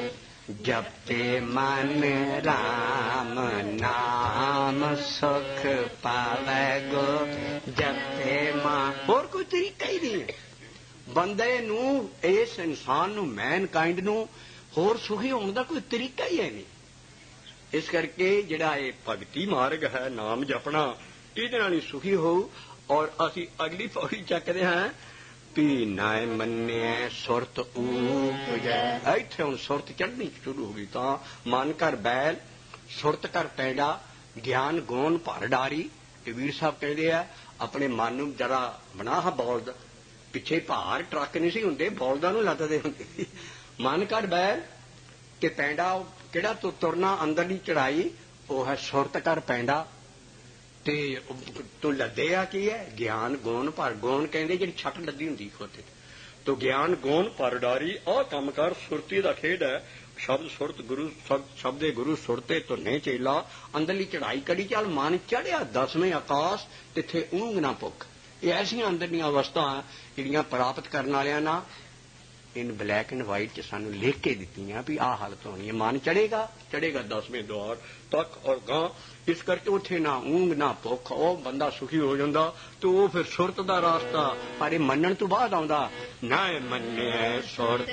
ਜਪੇ ਮਨ ਰਾਮ ਨਾਮ ਸੁਖ ਪਾਵੈ ਗੋ ਜਪੇ ਮਾਂ ਹੋਰ ਕੋਈ ਤਰੀਕਾ ਹੀ ਨਹੀਂ ਬੰਦੇ ਨੂੰ ਇਸ ਇਨਸਾਨ ਨੂੰ ਮੈਨਕਾਈਂਡ ਨੂੰ ਹੋਰ ਸੁਖੀ ਹੋਣ ਦਾ ਕੋਈ ਤਰੀਕਾ ਹੀ ਹੈ ਨਹੀਂ ਇਸ ਕਰਕੇ ਜਿਹੜਾ ਇਹ ਭਗਤੀ ਮਾਰਗ ਹੈ ਨਾਮ ਜਪਣਾ ਇਹਦੇ ਨਾਲ ਹੀ ਸੁਖੀ ਹੋਊ ਔਰ ਅਸੀਂ ਅਗਲੀ ਪੌੜੀ ਚੱਕਦੇ ਹਾਂ ਵੀ ਨਾਇ ਮੰਨਿਆ ਸੁਰਤ ਊਪਜੈ ਇੱਥੇ ਹੁਣ ਸੁਰਤ ਚੜ੍ਹਨੀ ਸ਼ੁਰੂ ਹੋ ਗਈ ਤਾਂ ਮਨ ਕਰ ਬੈਲ ਸੁਰਤ ਕਰ ਪੈਂਡਾ ਗਿਆਨ ਗੋਨ ਭਰ ਡਾਰੀ ਕਬੀਰ ਸਾਹਿਬ ਕਹਿੰਦੇ ਆ ਆਪਣੇ ਮਨ ਨੂੰ ਜਰਾ ਬਣਾ ਹਾ ਬੌਲਦ ਪਿੱਛੇ ਭਾਰ ਟਰੱਕ ਨਹੀਂ ਸੀ ਹੁੰਦੇ ਬੌਲਦਾਂ ਨੂੰ ਲੱਦਦੇ ਹੁੰਦੇ ਸੀ ਮਨ ਕਰ ਬੈਲ ਤੇ ਪੈਂਡਾ ਕਿਹੜਾ ਤੂੰ ਤੁਰਨਾ ਅੰਦਰਲੀ ਚੜਾਈ ਉਹ ਹੈ ਸੁਰਤ ਕਰ ਪੈਂਡਾ ਤੇ ਤੂੰ ਲੱਦਿਆ ਕੀ ਹੈ ਗਿਆਨ ਗੋਨ ਭਰ ਗੋਨ ਕਹਿੰਦੇ ਜਿਹੜੀ ਛੱਟ ਲੱਦੀ ਹੁੰਦੀ ਖੋਤੇ ਤੋ ਗਿਆਨ ਗੋਨ ਭਰ ਡਾਰੀ ਆਹ ਕੰਮ ਕਰ ਸੁਰਤੀ ਦਾ ਖੇਡ ਹੈ ਸ਼ਬਦ ਸੁਰਤ ਗੁਰੂ ਸ਼ਬਦੇ ਗੁਰੂ ਸੁਰਤੇ ਧੁਨੇ ਚੇਲਾ ਅੰਦਰਲੀ ਚੜਾਈ ਕਰੀ ਚੱਲ ਮਨ ਚੜਿਆ ਦਸਵੇਂ ਆਕਾਸ਼ ਤਿੱਥੇ ਊਂਘ ਨਾ ਭੁੱਖ ਇਹ ਐਸੀਆਂ ਅੰਦਰਲੀਆਂ ਅਵਸਥਾ ਜਿਹੜੀਆਂ ਪ੍ਰਾਪਤ ਕਰਨ ਵਾਲਿਆਂ ਨਾਲ ਇਨ ਬਲੈਕ ਐਂਡ ਵਾਈਟ ਚ ਸਾਨੂੰ ਲਿਖ ਕੇ ਦਿੱਤੀਆਂ ਵੀ ਆਹ ਹਾਲਤ ਹੋਣੀ ਹੈ ਮਨ ਚੜੇਗਾ ਚੜੇਗਾ ਦਸਵੇਂ ਦੁਆਰ ਤੱਕ ਔਰ ਗਾਂ ਇਸ ਕਰਕੇ ਉੱਥੇ ਨਾ ਊਂਘ ਨਾ ਭੁੱਖ ਉਹ ਬੰਦਾ ਸੁਖੀ ਹੋ ਜਾਂਦਾ ਤੇ ਉਹ ਫਿਰ ਸੁਰਤ ਦਾ ਰਾਸਤਾ ਪਰ ਇਹ ਮੰਨਣ ਤੋਂ ਬਾਅਦ ਆਉਂਦਾ ਨਾ ਮੰਨਿਆ ਸੁਰਤ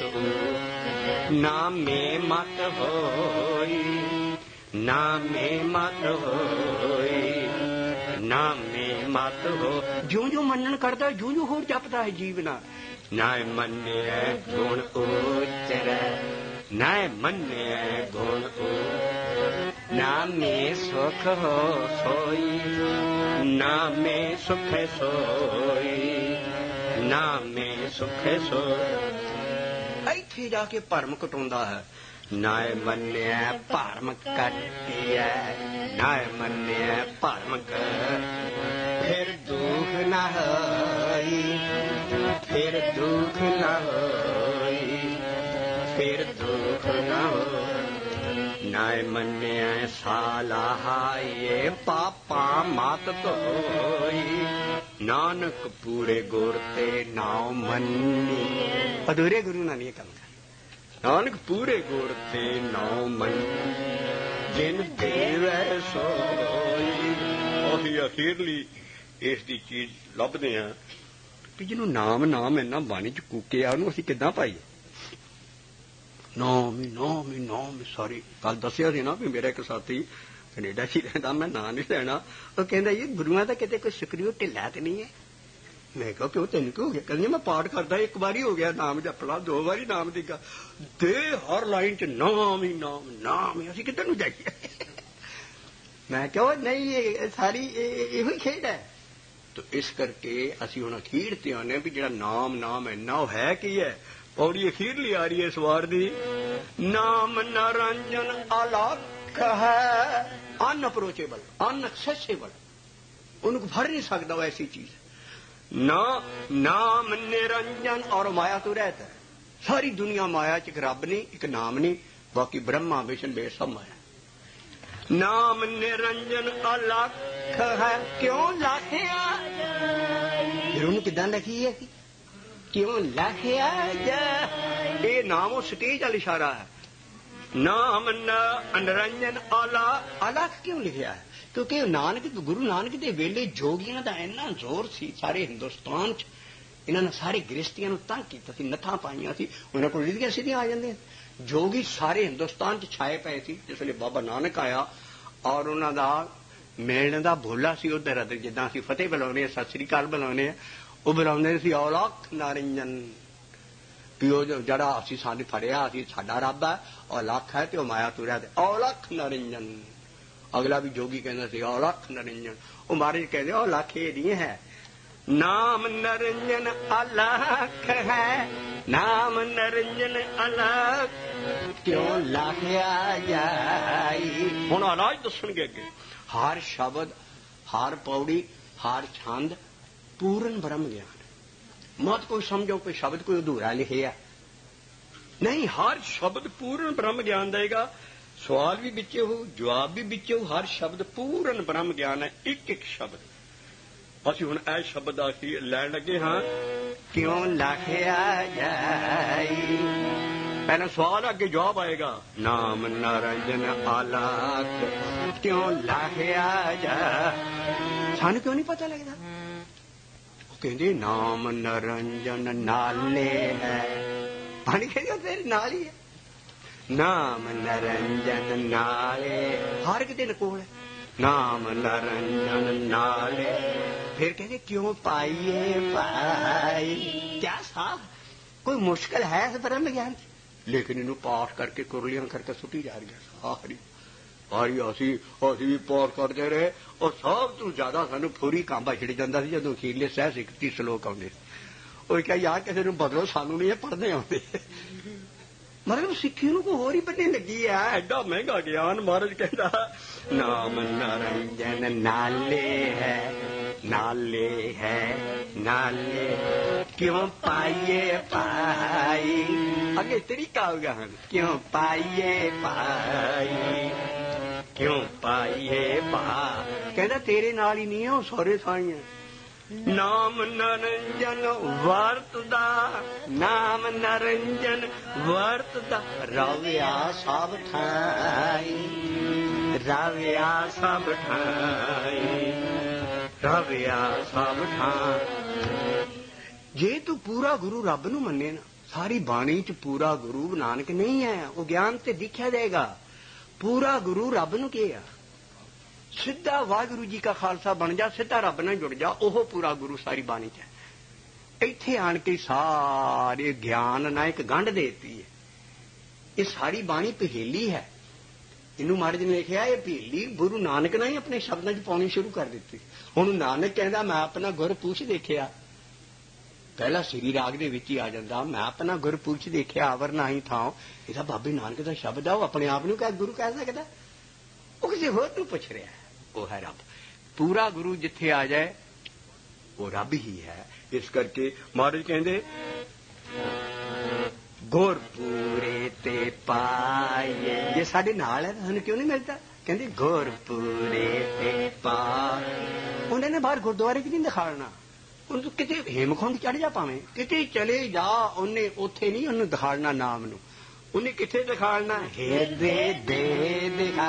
ਨਾ ਮੇ ਮਤ ਹੋਈ ਨਾ ਮੇ ਮਤ ਹੋਈ ਨਾ ਮੇ ਮਤ ਹੋ ਜਿਉਂ ਜਿਉਂ ਮੰਨਣ ਕਰਦਾ ਜਿਉਂ ਜਿਉਂ ਹੋਰ ਜਪਦਾ ਹੈ ਜੀਵਨਾ ਨਾ ਮੰਨਿਆ ਗੁਣ ਉਚਰੈ ਨਾ ਮੰਨਿਆ ਗੁਣ ਨਾ ਮੇ ਸੁਖ ਹੋ ਸੋਈ ਨਾ ਮੇ ਸੁਖ ਸੋਈ ਨਾ ਮੇ ਸੁਖ ਸੋਈ ਇੱਥੇ ਜਾ ਕੇ ਭਰਮ ਕਟਾਉਂਦਾ ਹੈ ਨਾ ਮੰਨਿਆ ਭਰਮ ਕੱਟਿਆ ਨਾ ਮੰਨਿਆ ਭਰਮ ਫਿਰ ਦੁਖ ਨਾ ਹੋਈ ਫਿਰ ਦੁਖ ਨਾ ਹੋਈ ਫਿਰ ਦੁਖ ਨਾ ਹੋਈ ਨਾ ਮੰਨਿਆ ਸਾਲਾਹਾਏ ਪਾਪਾ ਮਤ ਧੋਈ ਨਾਨਕ ਪੂਰੇ ਗੁਰ ਤੇ ਨਾਉ ਮੰਨੀ ਅਧੂਰੇ ਗੁਰੂ ਨਾਲ ਇਹ ਕੰਮ ਕਰ ਨਾਨਕ ਪੂਰੇ ਗੁਰ ਤੇ ਨਾਉ ਮੰਨੀ ਜਿਨ ਦੇਵੈ ਸੋਈ ਉਹੀ ਅਖੀਰਲੀ ਇਸ ਦੀ ਚੀਜ਼ ਲੱਭਦੇ ਹਾਂ ਵੀ ਜਿਹਨੂੰ ਨਾਮ ਨਾਮ ਇੰਨਾ ਬਾਣੀ ਚ ਕੂਕਿਆ ਉਹਨੂੰ ਅਸੀਂ ਕਿੱਦਾਂ ਪਾਈਏ ਨਾਮ ਹੀ ਨਾਮ ਹੀ ਨਾਮ ਹੀ ਸਾਰੀ ਕੱਲ ਦੱਸਿਆ ਸੀ ਨਾ ਵੀ ਮੇਰਾ ਇੱਕ ਸਾਥੀ ਕੈਨੇਡਾ ਚ ਰਹਿੰਦਾ ਮੈਂ ਨਾਂ ਨਹੀਂ ਲੈਣਾ ਉਹ ਕਹਿੰਦਾ ਜੀ ਗੁਰੂਆਂ ਦਾ ਕਿਤੇ ਕੋਈ ਸਕਰੀਓ ਢਿੱਲਾ ਤੇ ਨਹੀਂ ਹੈ मैं कहा क्यों तेन क्यों हो गया? कहनी मैं पाठ करता एक बारी हो गया नाम जपना, दो बारी नाम देगा दे हर लाइन च नाम ही नाम नाम ही, असीं किधर नूं जाइए? मैं कहा नहीं ये सारी इहो ही खेड है। तो इस करके असीं हुण अखीर ते आने भी जिहड़ा नाम नाम इन्ना वो है की है। पौड़ी अखीरली आ रही है इस वार दी, नाम निरंजन अलख है, अनअप्रोचेबल अनएक्सेसिबल, उनको फड़ नहीं सकता वो ऐसी चीज। ना नाम निरंजन और माया तो रहता है, सारी दुनिया माया च, एक रब नहीं एक नाम नहीं, बाकी ब्रह्मा विष्णु बेस सब माया। नाम निरंजन अलख है, क्यों लाखिया फिर उन्होंने किदां लिखी है कि क्यों लाखिया जा, ये नाम वो स्टेज वाला इशारा है। नाम निरंजन अला अलख क्यों लिखिया है? क्योंकि नानक गुरु नानक दे वेले जोगियां दा इन्ना जोर सी सारे हिंदुस्तान च, इन्होंने सारे गृहस्थियां नूं तंग कीता सी, नत्थां पाईयां सी, उन्हां कोल रिधियां सीधियां आ जांदियां। जोगी सारे हिंदुस्तान च छाए पए सी जिस वेले बाबा नानक आया और उन्हां दा मिलण दा भोला सी उधर अदर, जिद्दां असीं फतेह बुलाउने सत श्री अकाल बुलाउने आ, ਉਹ ਬੁਲਾਉਂਦੇ ਸੀ ਔਲਖ ਨਾਰਿੰਜਨ ਵੀ ਉਹ ਜਿਹੜਾ ਅਸੀਂ ਸਾਨੂੰ ਫੜਿਆ ਅਸੀਂ ਸਾਡਾ ਰੱਬ ਹੈ, ਔਲਖ ਹੈ ਤੇ ਉਹ ਮਾਇਆ ਤੁਰਿਆ ਤੇ ਔਲਖ ਨਾਰਿੰਜਨ। ਅਗਲਾ ਵੀ ਜੋਗੀ ਕਹਿੰਦਾ ਸੀ ਔਲਖ ਨਾਰਿੰਜਨ, ਉਹ ਮਹਾਰਾਜ ਕਹਿੰਦੇ ਔਲਖ ਇਹ ਨਹੀਂ ਹੈ, ਨਾਮ ਨਿਰੰਜਨ ਅਲਖ ਹੈ, ਨਾਮ ਨਿਰੰਜਨ ਅਲਖ ਕਿਉਂ ਲਾਖਿਆ ਜਾਈ। ਹੁਣ ਅਲਾਜ ਦੱਸਣਗੇ ਅੱਗੇ, ਹਰ ਸ਼ਬਦ ਹਰ ਪੌੜੀ हर छंद पूर्ण ब्रह्म ज्ञान। मत कोई समझो कोई शब्द कोई अधूरा लिखे है, नहीं, हर शब्द पूर्ण ब्रह्म ज्ञान देगा। सवाल भी बिचे हो, जवाब भी बिचे हो, हर शब्द पूर्ण ब्रह्म ज्ञान है, एक एक शब्द। ਅਸੀਂ ਹੁਣ ਇਹ ਸ਼ਬਦ ਅਸੀਂ ਲੈਣ ਲੱਗੇ ਹਾਂ, ਕਿਉਂ ਲਾਖਿਆ ਜਾਈ। ਪਹਿਲਾਂ ਸਵਾਲ ਅੱਗੇ ਜਵਾਬ ਆਏਗਾ, ਨਾਮ ਨਿਰੰਜਨ ਆਲਾਖ ਕਿਉਂ ਲਾਖਿਆ ਜਾ। ਸਾਨੂੰ ਕਿਉਂ ਨਹੀਂ ਪਤਾ ਲੱਗਦਾ? ਉਹ ਕਹਿੰਦੇ ਨਾਮ ਨਿਰੰਜਨ ਨਾਲੇ ਹੈ, ਪਾਣੀ ਕਹਿੰਦੇ ਤੇਰੇ ਨਾਲ ਹੀ ਹੈ। ਨਾਮ ਨਿਰੰਜਨ ਨਾਲੇ ਹਰ ਇੱਕ ਦਿਨ ਕੋਲ ਹੈ, नाम निरंजन नाले। फिर कहते क्यों पाइए पाई, क्या साहब कोई मुश्किल है इस ब्रह्म ज्ञान? लेकिन इन्हों पाठ करके कुरलियां करके सुटी जा रही है सारी सारी। असी असी भी पाठ करते रहे और सब तो ज्यादा सानू फुरी कांबा छिड़ जाता सी जदों अखीरले सह सिक्सटी श्लोक आउंदे। ਉਹ क्या यार किसी ਨੂੰ बदलो, सानू नहीं पढ़ने आउंदे। मतलब सिक्खी ਨੂੰ ਕੋਈ ਹੋਰ ਹੀ ਬੰਨੇ ਲੱਗੀ ਆ, ਐਡਾ ਮਹਿੰਗਾ ਗਿਆਨ। ਮਹਾਰਾਜ ਕਹਿੰਦਾ नाम निरंजन नाले है, नाले है, नाले क्यों पाइए पाई। आगे तरीका होगा, क्यों पाइए पाई, क्यों पाइए पा। कहना तेरे नाल ही नहीं है, सौरे साई है। नाम निरंजन वरतदा, नाम निरंजन वरतदा, रविया सब ठाई, रविया सब ठाई, रविया सब ठाई। जे तू पूरा गुरु रब नू मन्ने ना, सारी बाणी च पूरा गुरु नानक नहीं है, वो ज्ञान ते दिखा देगा। पूरा गुरु रब नू के आ, सिद्धा वाहिगुरु जी का खालसा बन जा, सिद्धा रब नाल जुड़ जा, ओह पूरा गुरु सारी बाणी च है। इत्थे आण के सारे ज्ञान ना एक गंढ देती है। ये सारी बाणी पहेली है, इनू महाराज ने लिखा ये पहेली गुरु नानक ने ही अपने शब्दों च पानी शुरू कर दी। हुण नानक कहता मैं अपना गुरपुरुष देखिया, पहला श्री राग दे विच ही आ जांदा, मैं अपना गुरपुरुष देखिया आवर नाही थां। इहदा बाबे नानक दा शब्द है, वो अपने आप नू कह गुरु कह सकदा, वो किसी होर नू पुछ रहा है, वो है रब। पूरा गुरु जिथे आ जाए वो रब ही है। इस करके महाराज कहंदे गुर पूरे ते पाए। ये साडे नाल है, सानू क्यों नहीं मिलता? कहंदे गुर पूरे ते पाए। उन्होंने बाहर गुरुद्वारे की नहीं दिखाना, उन्हें किते हेमकुंड चढ़ जा पावे, किते चले जा, उन्हें उथे नहीं उन्हें दिखाना नाम नू, उन्हें किथे दिखाना? हृदय दे दिखा,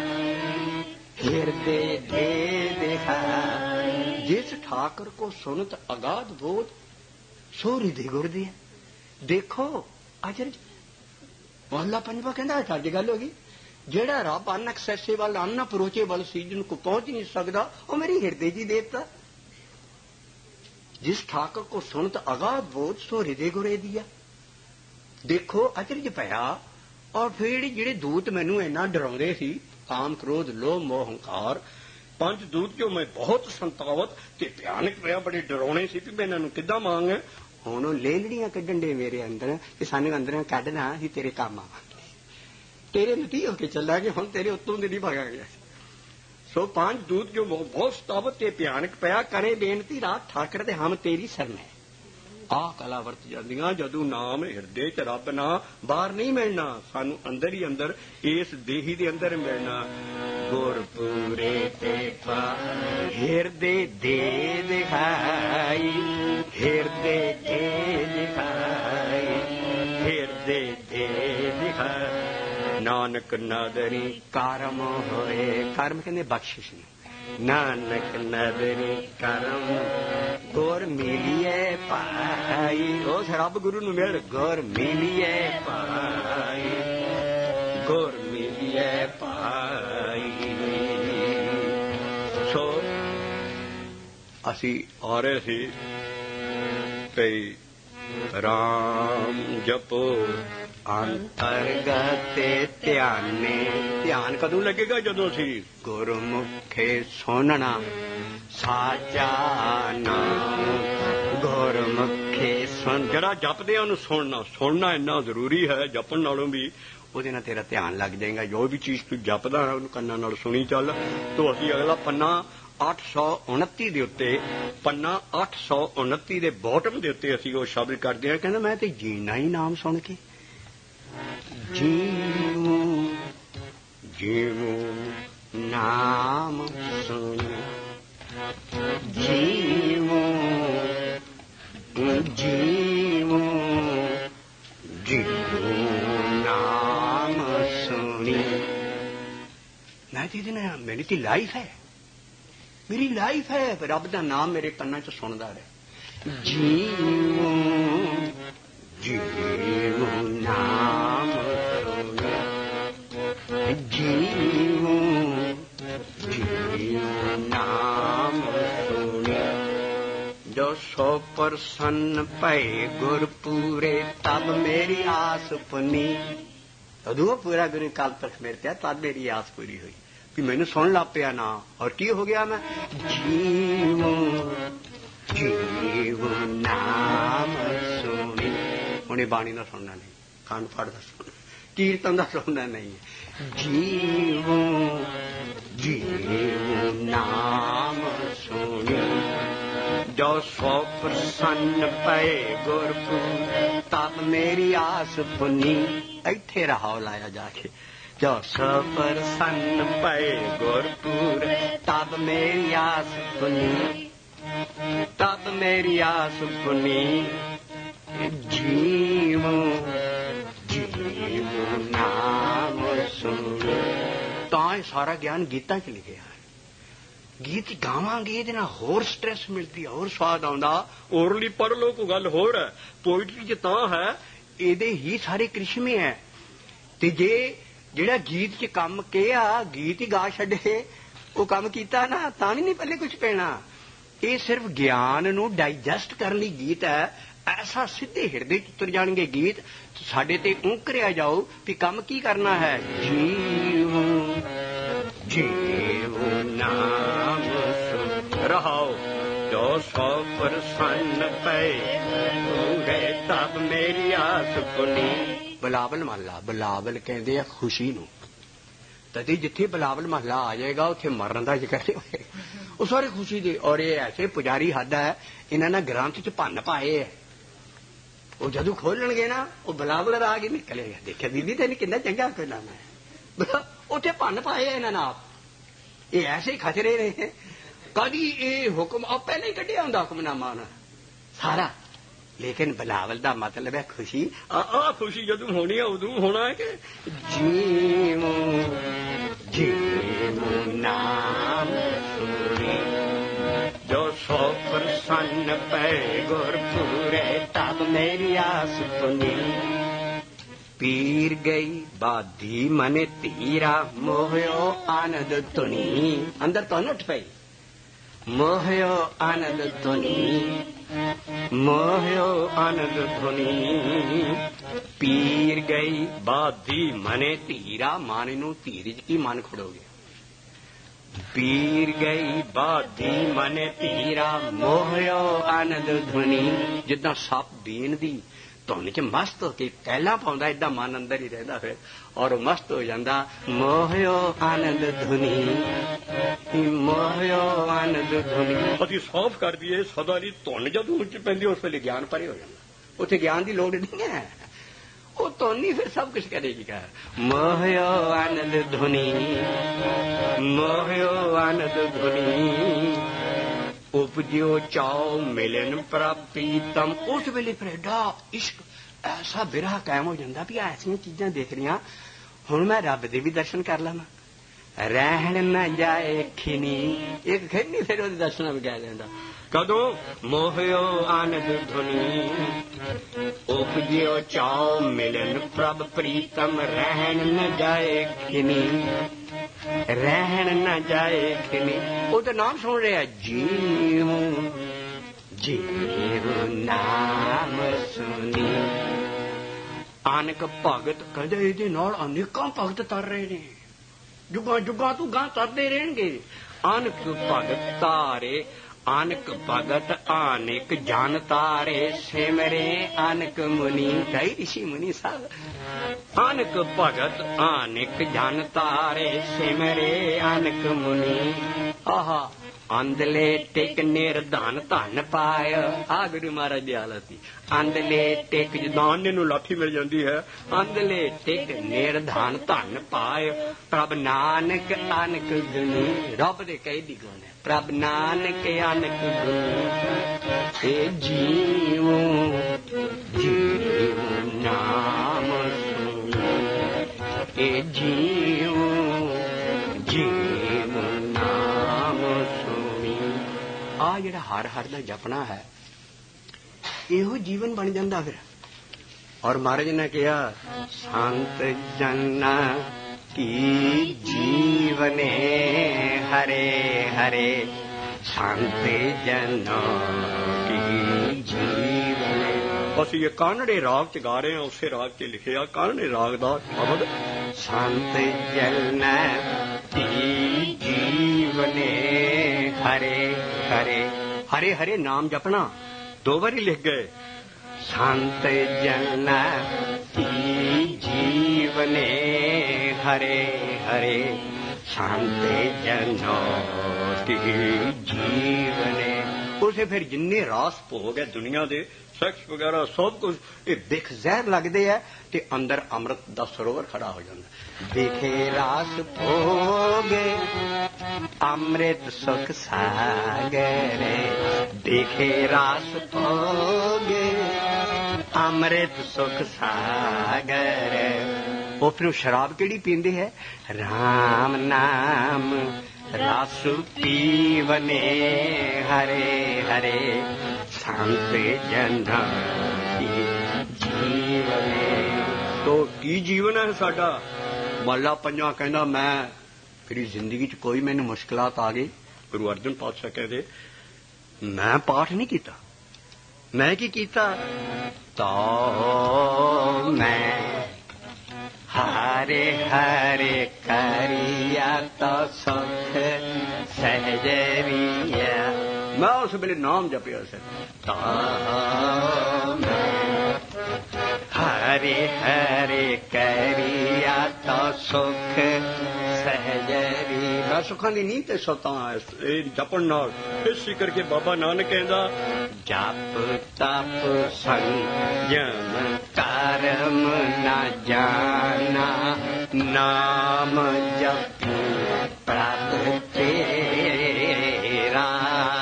हृदय दे दिखा। जिस ठाकर को सुनत अगाध बोध, सो हृदय गुर दिया। देखो अजर मोहल्ला पंजवा कहता साडी गल होगी, जेड़ा रब अनएक्सेसिबल अनअप्रोचेबल सी, जिनको पहुंच नहीं सकता, वो मेरी हृदय जी देता। जिस ठाकुर को सुनत अगाध बोध सो हृदय गुरे दिया। देखो अचरज पया। और फिर ਜਿਹੜੇ ਦੂਤ ਮੈਨੂੰ ਇੰਨਾ ਡਰਾਉਂਦੇ ਸੀ, ਕਾਮ ਕ੍ਰੋਧ ਲੋਭ ਮੋਹ ਹੰਕਾਰ, ਪੰਜ ਦੂਤ ਜੋ ਮੈਂ ਬਹੁਤ ਸੰਤਾਵਤ ਤੇ ਭਿਆਨਕ ਪਿਆ, ਬੜੇ ਡਰਾਉਣੇ ਸੀ ਵੀ ਮੈਂ ਇਹਨਾਂ ਨੂੰ ਕਿੱਦਾਂ ਮੰਗ। ਹੁਣ ਉਹ ਲੇਲੜੀਆਂ ਕੱਢਣ ਦੇ ਮੇਰੇ ਅੰਦਰ ਕਿ ਸਾਨੂੰ ਅੰਦਰੋਂ ਕੱਢਣਾ ਸੀ, ਤੇਰੇ ਕੰਮ ਆਵਾਂਗੇ, ਤੇਰੇ ਨਤੀ ਹੋ ਕੇ ਚੱਲਾਂਗੇ, ਹੁਣ ਤੇਰੇ ਉੱਤੋਂ ਦੀ ਨਹੀਂ ਭਾਗਾਂਗੇ। ਸੋ ਪੰਜ ਦੂਤ ਜੋ ਬਹੁਤ ਸਤਾਵਤ ਤੇ ਭਿਆਨਕ ਪਿਆ, ਕਰੇ ਬੇਨਤੀ ਰਾਤ ਠਾਕਰ ਤੇ ਹਮ ਤੇਰੀ ਸ਼ਰਨ ਹੈ। ਆਹ ਕਲਾ ਵਰਤ ਜਾਂਦੀਆਂ ਜਦੋਂ ਨਾਮ ਹਿਰਦੇ ਚ ਰੱਬ ਨਾ, ਬਾਹਰ ਨਹੀਂ ਮਿਲਣਾ, ਸਾਨੂੰ ਅੰਦਰ ਹੀ ਅੰਦਰ ਇਸ ਦੇਹੀ ਦੇ ਅੰਦਰ ਮਿਲਣਾ। ਗੁਰਪੂਰੇ ਤੇ ਪਾ ਹਿਰਦੇ ਦੇ ਦਿਖਾਈ, ਹਿਰਦੇ ਦੇ ਦਿਖਾਈ, ਹਿਰਦੇ ਦੇ ਦਿਖਾਈ। ਨਾਨਕ ਨਦਰੀ ਕਰਮ ਹੋਏ, ਕਰਮ ਕਹਿੰਦੇ ਬਖਸ਼ਿਸ਼ ਨੇ। ਨਾਨਕ ਨਦਰੀ ਕਰਮ ਗੁਰ ਮਿਲੀਏ ਪਾਈ, ਉਸ ਰੱਬ ਗੁਰੂ ਨੂੰ ਮਿਲ ਗੁਰ ਮਿਲੀਏ ਪਾਈ, ਗੁਰ ਮਿਲੀਏ ਪਾਈ। ਸੋ ਅਸੀਂ ਆ ਰਹੇ ਸੀ ਭਈ ਰਾਮ ਜਪੋ ਅੰਤਰਗਤ ਧਿਆਨੇ। ਧਿਆਨ ਕਦੋਂ ਲੱਗੇਗਾ? ਜਦੋਂ ਅਸੀਂ ਗੁਰਮੁਖੇ ਸੁਣਨਾ ਸਾਚਾ ਨਾਮ, ਗੁਰਮੁਖੇ ਸੁਣ। ਜਿਹੜਾ ਜਪਦੇ ਆ ਉਹਨੂੰ ਸੁਣਨਾ, ਸੁਣਨਾ ਇੰਨਾ ਜ਼ਰੂਰੀ ਹੈ, ਜਪਣ ਨਾਲੋਂ ਵੀ ਉਹਦੇ ਨਾਲ ਤੇਰਾ ਧਿਆਨ ਲੱਗ ਜਾਏਗਾ। ਜੋ ਵੀ ਚੀਜ਼ ਤੂੰ ਜਪਦਾ ਉਹਨੂੰ ਕੰਨਾਂ ਨਾਲ ਸੁਣੀ ਚੱਲ। ਤੋ ਅਸੀਂ ਅਗਲਾ ਪੰਨਾ ਅੱਠ ਸੌ ਉਨੱਤੀ ਦੇ ਉੱਤੇ, ਪੰਨਾ ਅੱਠ ਸੌ ਉਨੱਤੀ ਦੇ ਬੋਟਮ ਦੇ ਉੱਤੇ ਅਸੀਂ ਉਹ ਸ਼ਬਦ ਕਰਦੇ ਹਾਂ, ਕਹਿੰਦਾ ਮੈਂ ਤੇ ਜੀਣਾ ਹੀ ਨਾਮ ਸੁਣ ਕੇ। ਜੀਵੂ ਜੀਵੂ ਨਾਮ ਸੁਣ, ਜੀਵੂ ਜੀਵੂ ਜੀਵੂ ਨਾਮ ਸੁਣੀ। ਮੈਂ ਤੇ ਇਹਦੇ ਨਾਲ ਮੇਰੀ ਤੇ ਲਾਈਫ ਹੈ, ਮੇਰੀ ਲਾਈਫ ਹੈ, ਰੱਬ ਦਾ ਨਾਮ ਮੇਰੇ ਕੰਨਾਂ ਚ ਸੁਣਦਾ ਰਹੇ। ਜੀਵੂ ਜੀਵੂ ਨਾਮ ਸੁਣੀ, ਜੀਵੂ ਜੀਵੂ ਨਾਮ ਸੁਣੀ। ਜੋ ਸੋ ਪ੍ਰਸੰਨ ਭਏ ਗੁਰਪੂਰੇ ਤਬ ਮੇਰੀ ਆਸ ਪੁਨੀ। ਉਦੋਂ ਪੂਰਾ ਗੁਰੂ ਕਾਲ ਤੱਕ ਮੇਰੇ ਤੇ ਤਦ ਮੇਰੀ ਆਸ ਪੂਰੀ ਹੋਈ ਵੀ ਮੈਨੂੰ ਸੁਣ ਲੱਗ ਪਿਆ ਨਾ। ਔਰ ਕੀ ਹੋ ਗਿਆ? ਮੈਂ ਜੀਵੂ ਜੀਵੂ ਨਾਮ ਸੁਣੀ। ਉਹਨੇ ਬਾਣੀ ਦਾ ਸੁਣਨਾ ਨਹੀਂ, ਕੰਨ ਫੜ ਦਾ ਸੁਣਨਾ, ਕੀਰਤਨ ਦਾ ਸੁਣਨਾ ਨਹੀਂ। ਜੀਵੂ ਜੀਵੂ ਨਾਮ ਸੁਣੀ। ਜੋ ਸੋ ਪ੍ਰਸੰਨ ਪਏ ਗੁਰਪੂਰੇ ਤਬ ਮੇਰੀ ਆਸ ਪੁਨੀ। ਇੱਥੇ ਰਹਾਓ ਲਾਇਆ ਜਾ ਕੇ। ਜੋ ਸੋ ਪ੍ਰਸੰਨ ਪਏ ਗੁਰਪੂਰੇ ਤਬ ਮੇਰੀ ਆਸ ਪੁਨੀ, ਤਬ ਮੇਰੀ ਆਸ ਪੁਨੀ। ਜੀਵੂ ਜੀਵੂ ਨਾਮ ਸੁਣੀ। ਤਾਂ ਇਹ ਸਾਰਾ ਗਿਆਨ ਗੀਤਾ ਚ ਲਿਖਿਆ ਹੈ। ਗੀਤ ਗਾਵਾਂਗੇ ਇਹਦੇ ਨਾਲ ਹੋਰ ਸਟ੍ਰੈਸ ਮਿਲਦੀ ਹੈ, ਹੋਰ ਸਵਾਦ ਆਉਂਦਾ। ਓਰਲੀ ਪੜ੍ਹ ਲਓ ਕੋਈ ਗੱਲ ਹੋਰ ਹੈ, ਪੋਇਟਰੀ ਚ ਤਾਂ ਹੈ ਇਹਦੇ ਹੀ ਸਾਰੇ ਕ੍ਰਿਸ਼ਮੇ ਹੈ। ਤੇ ਜੇ ਜਿਹੜਾ ਗੀਤ ਚ ਕੰਮ ਕਿਹਾ, ਗੀਤ ਹੀ ਗਾ ਛੱਡੇ, ਉਹ ਕੰਮ ਕੀਤਾ ਨਾ ਤਾਂ ਵੀ ਨਹੀਂ ਪੱਲੇ ਕੁਝ ਪੈਣਾ। ਇਹ ਸਿਰਫ ਗਿਆਨ ਨੂੰ ਡਾਈਜੈਸਟ ਕਰਨ ਲਈ ਗੀਤ ਹੈ। ਐਸਾ ਸਿੱਧੇ ਹਿਰਦੇ ਚ ਉਤਰ ਜਾਣਗੇ ਗੀਤ, ਸਾਡੇ ਤੇ ਉਂਕਰਿਆ ਜਾਓ ਵੀ ਕੰਮ ਕੀ ਕਰਨਾ ਹੈ। ਜੀਵੂ ਜੀਵੂ ਨਾਮ ਸੁਣ ਰਹਾਓ। ਜੋ ਸੋ ਪ੍ਰਸੰਨ ਪਏ ਗੁਰੇ ਤਬ ਮੇਰੀ ਆਸ ਪੁਨੀ। ਬਲਾਵਲ ਮਹੱਲਾ, ਬਲਾਵਲ ਕਹਿੰਦੇ ਆ ਖੁਸ਼ੀ ਨੂੰ। ਤਦੇ ਜਿੱਥੇ ਬਲਾਵਲ ਮਹੱਲਾ ਆ ਜਾਏਗਾ ਉੱਥੇ ਮਰਨ ਦਾ ਜ਼ਿਕਰ ਨਹੀਂ ਹੋਏਗਾ, ਉਹ ਸਾਰੇ ਖੁਸ਼ੀ ਦੇ। ਔਰ ਇਹ ਐਸੇ ਪੁਜਾਰੀ ਹੱਦ ਹੈ, ਇਹਨਾਂ ਨੇ ਗ੍ਰੰਥ ਚ ਭੰਨ ਪਾਏ ਹੈ। ਉਹ ਜਦੋਂ ਖੋਲਣਗੇ ਨਾ ਉਹ ਬਲਾਵਲ ਰਾਗ ਹੀ ਨਿਕਲੇਗਾ। ਦੇਖਿਆ ਬੀਬੀ ਤੈਨੂੰ ਕਿੰਨਾ ਚੰਗਾ ਕੋਈ ਨਾਮ ਹੈ, ਉੱਥੇ ਭੰਨ ਪਾਏ ਇਹਨਾਂ ਨੇ ਆਪ। ਇਹ ਐਸੇ ਖਚਰੇ ਨੇ, ਕਦੀ ਇਹ ਹੁਕਮ ਆ ਪਹਿਲਾਂ ਹੀ ਕੱਢਿਆ ਹੁੰਦਾ ਹੁਕਮਨਾਮਾ ਸਾਰਾ। ਲੇਕਿਨ ਬਲਾਵਲ ਦਾ ਮਤਲਬ ਹੈ ਖੁਸ਼ੀ। ਆ ਖੁਸ਼ੀ ਜਦੋਂ ਹੋਣੀ ਹੈ ਉਦੋਂ ਹੋਣਾ ਹੈ ਕਿ ਜੀਵੂ ਜੀਵੂ ਨਾਮ ਸੁਣੀ। ਜੋ ਸੋ ਪ੍ਰਸੰਨ ਪਏ ਗੁਰਪੂਰੇ ਤਬ ਮੇਰੀ ਆਸ ਪੁਨੀ। ਪੀਰ ਗਈ ਬਾਦੀ ਮਨ ਧੀਰਾ ਮੋਹਿਓ ਆਨੰਦ ਧੁਨੀ। ਅੰਦਰ ਤੋਂ ਉੱਠ ਪਈ ਮੋਹਿਓ ਆਨੰਦ ਧੁਨੀ। मोहयो आनंद धुनी। पीर गई बाधी मने धीरा, माने नू धीरज की मन खड़ोगे। पीर गई बाधी मने धीरा, मोहयो आनंद धुनी। जिदा सप बीन दी धुन च मस्त हो के कैला पाउंदा, इदा मन अंदर ही रहता फिर और मस्त हो जाता। मोहयो आनंद धुनी, मोहयो आनंद धुनी। असीं साफ कर दईए सदा दी धुन जदों उच्च पैंदी उस वेले ज्ञान परे हो जाता। उत्थे ज्ञान की लोड़ नहीं है, वो धुन ही फिर सब कुछ करेगी। का मोहयो आनंद धुनी, मोहयो आनंद धुनी। उपजियो चाओ मिलन प्रीतम। उस वेले फिर एडा इश्क ऐसा बिरहा कायम हो जाता भी ऐसिया चीजां देख रही हुण मैं रब दे भी दर्शन कर लवां। रहन न जाए खिनी, एक खिनी फिर वो दर्शन भी कह देंदा। कदों मोहयो आनंद धुनी। उपजियो चाओ मिलन प्रभ प्रीतम, रहन न जाए खिनी, रहन न जाए खिनी। वो तो नाम सुन रहे जीव जीव नाम सुनी। आनक भगत कहते ये अनेकों भगत तर रहे ने, जुगा जुगा तू गां तरते रहणगे। आनक भगत तारे, आनक भगत आनक जन तारे, सिमरे आनक मुनि। कई ऋषि मुनि सब आनक भगत आनक जन तारे, सिमरे आनक मुनि। आहा अंधले टिक निर्धन धन पाय। आ गुरु महाराज की हालत थी। अंधले टिक जदान नू लाठी मिल जाती है। अंधले टिक निर्धन धन पाय, प्रभ नानक आनक गुनी। रब दे कही दी गुण है, प्रभ नानक आनक गुनी। ए जीवो जीव नाम सुनी, ए जीवो जीव नाम सुनी। आ जिहड़ा हर हर दा जपना है, इहो जीवन बन जाता फिर। और महाराज ने कहा संत जन की जीवने हरे हरे, संत जन की जीवने। बस ये कानड़े राग च गा रहे हैं, उसे राग च लिखे आ कानड़े राग दा शब्द। संत जन की जीवने हरे हरे, हरे हरे नाम जपना दो बारी लिख गए। संत जन की जीवने हरे हरे, संत जन की जीवने। उसे फिर जिन्ने रास भोग है दुनिया दे, सेक्स वगैरह सब कुछ ये दिख जहर लगते है, ते अंदर अमृत दा सरोवर खड़ा हो जाता। दिखे रास भोग अमृत सुख सागर, दिखे रास भोग अमृत सुख सागर। वो फिर शराब केड़ी पींदे है? राम नाम रस पीवने हरे हरे, संत जन की जीवने। तो की जीवन है साडा? माला पंजा कहना मैं मेरी जिंदगी च कोई मैनू मुश्किलात आ गई, गुरु अर्जन पातशाह कहते मैं पाठ नहीं किया। मैं की कीता? तो मैं हरे हरे करिया तो सुख सहजरिया। मैं उस वेले नाम जपिया से तो मैं हरे हरे करिया तो सुख सहजरी। मैं सुखा की नींद ते सोता जपन नाल। इस करके बाबा नानक कहंदा जप तप संयम कर्म न जाना, नाम जप प्रभ तेरा।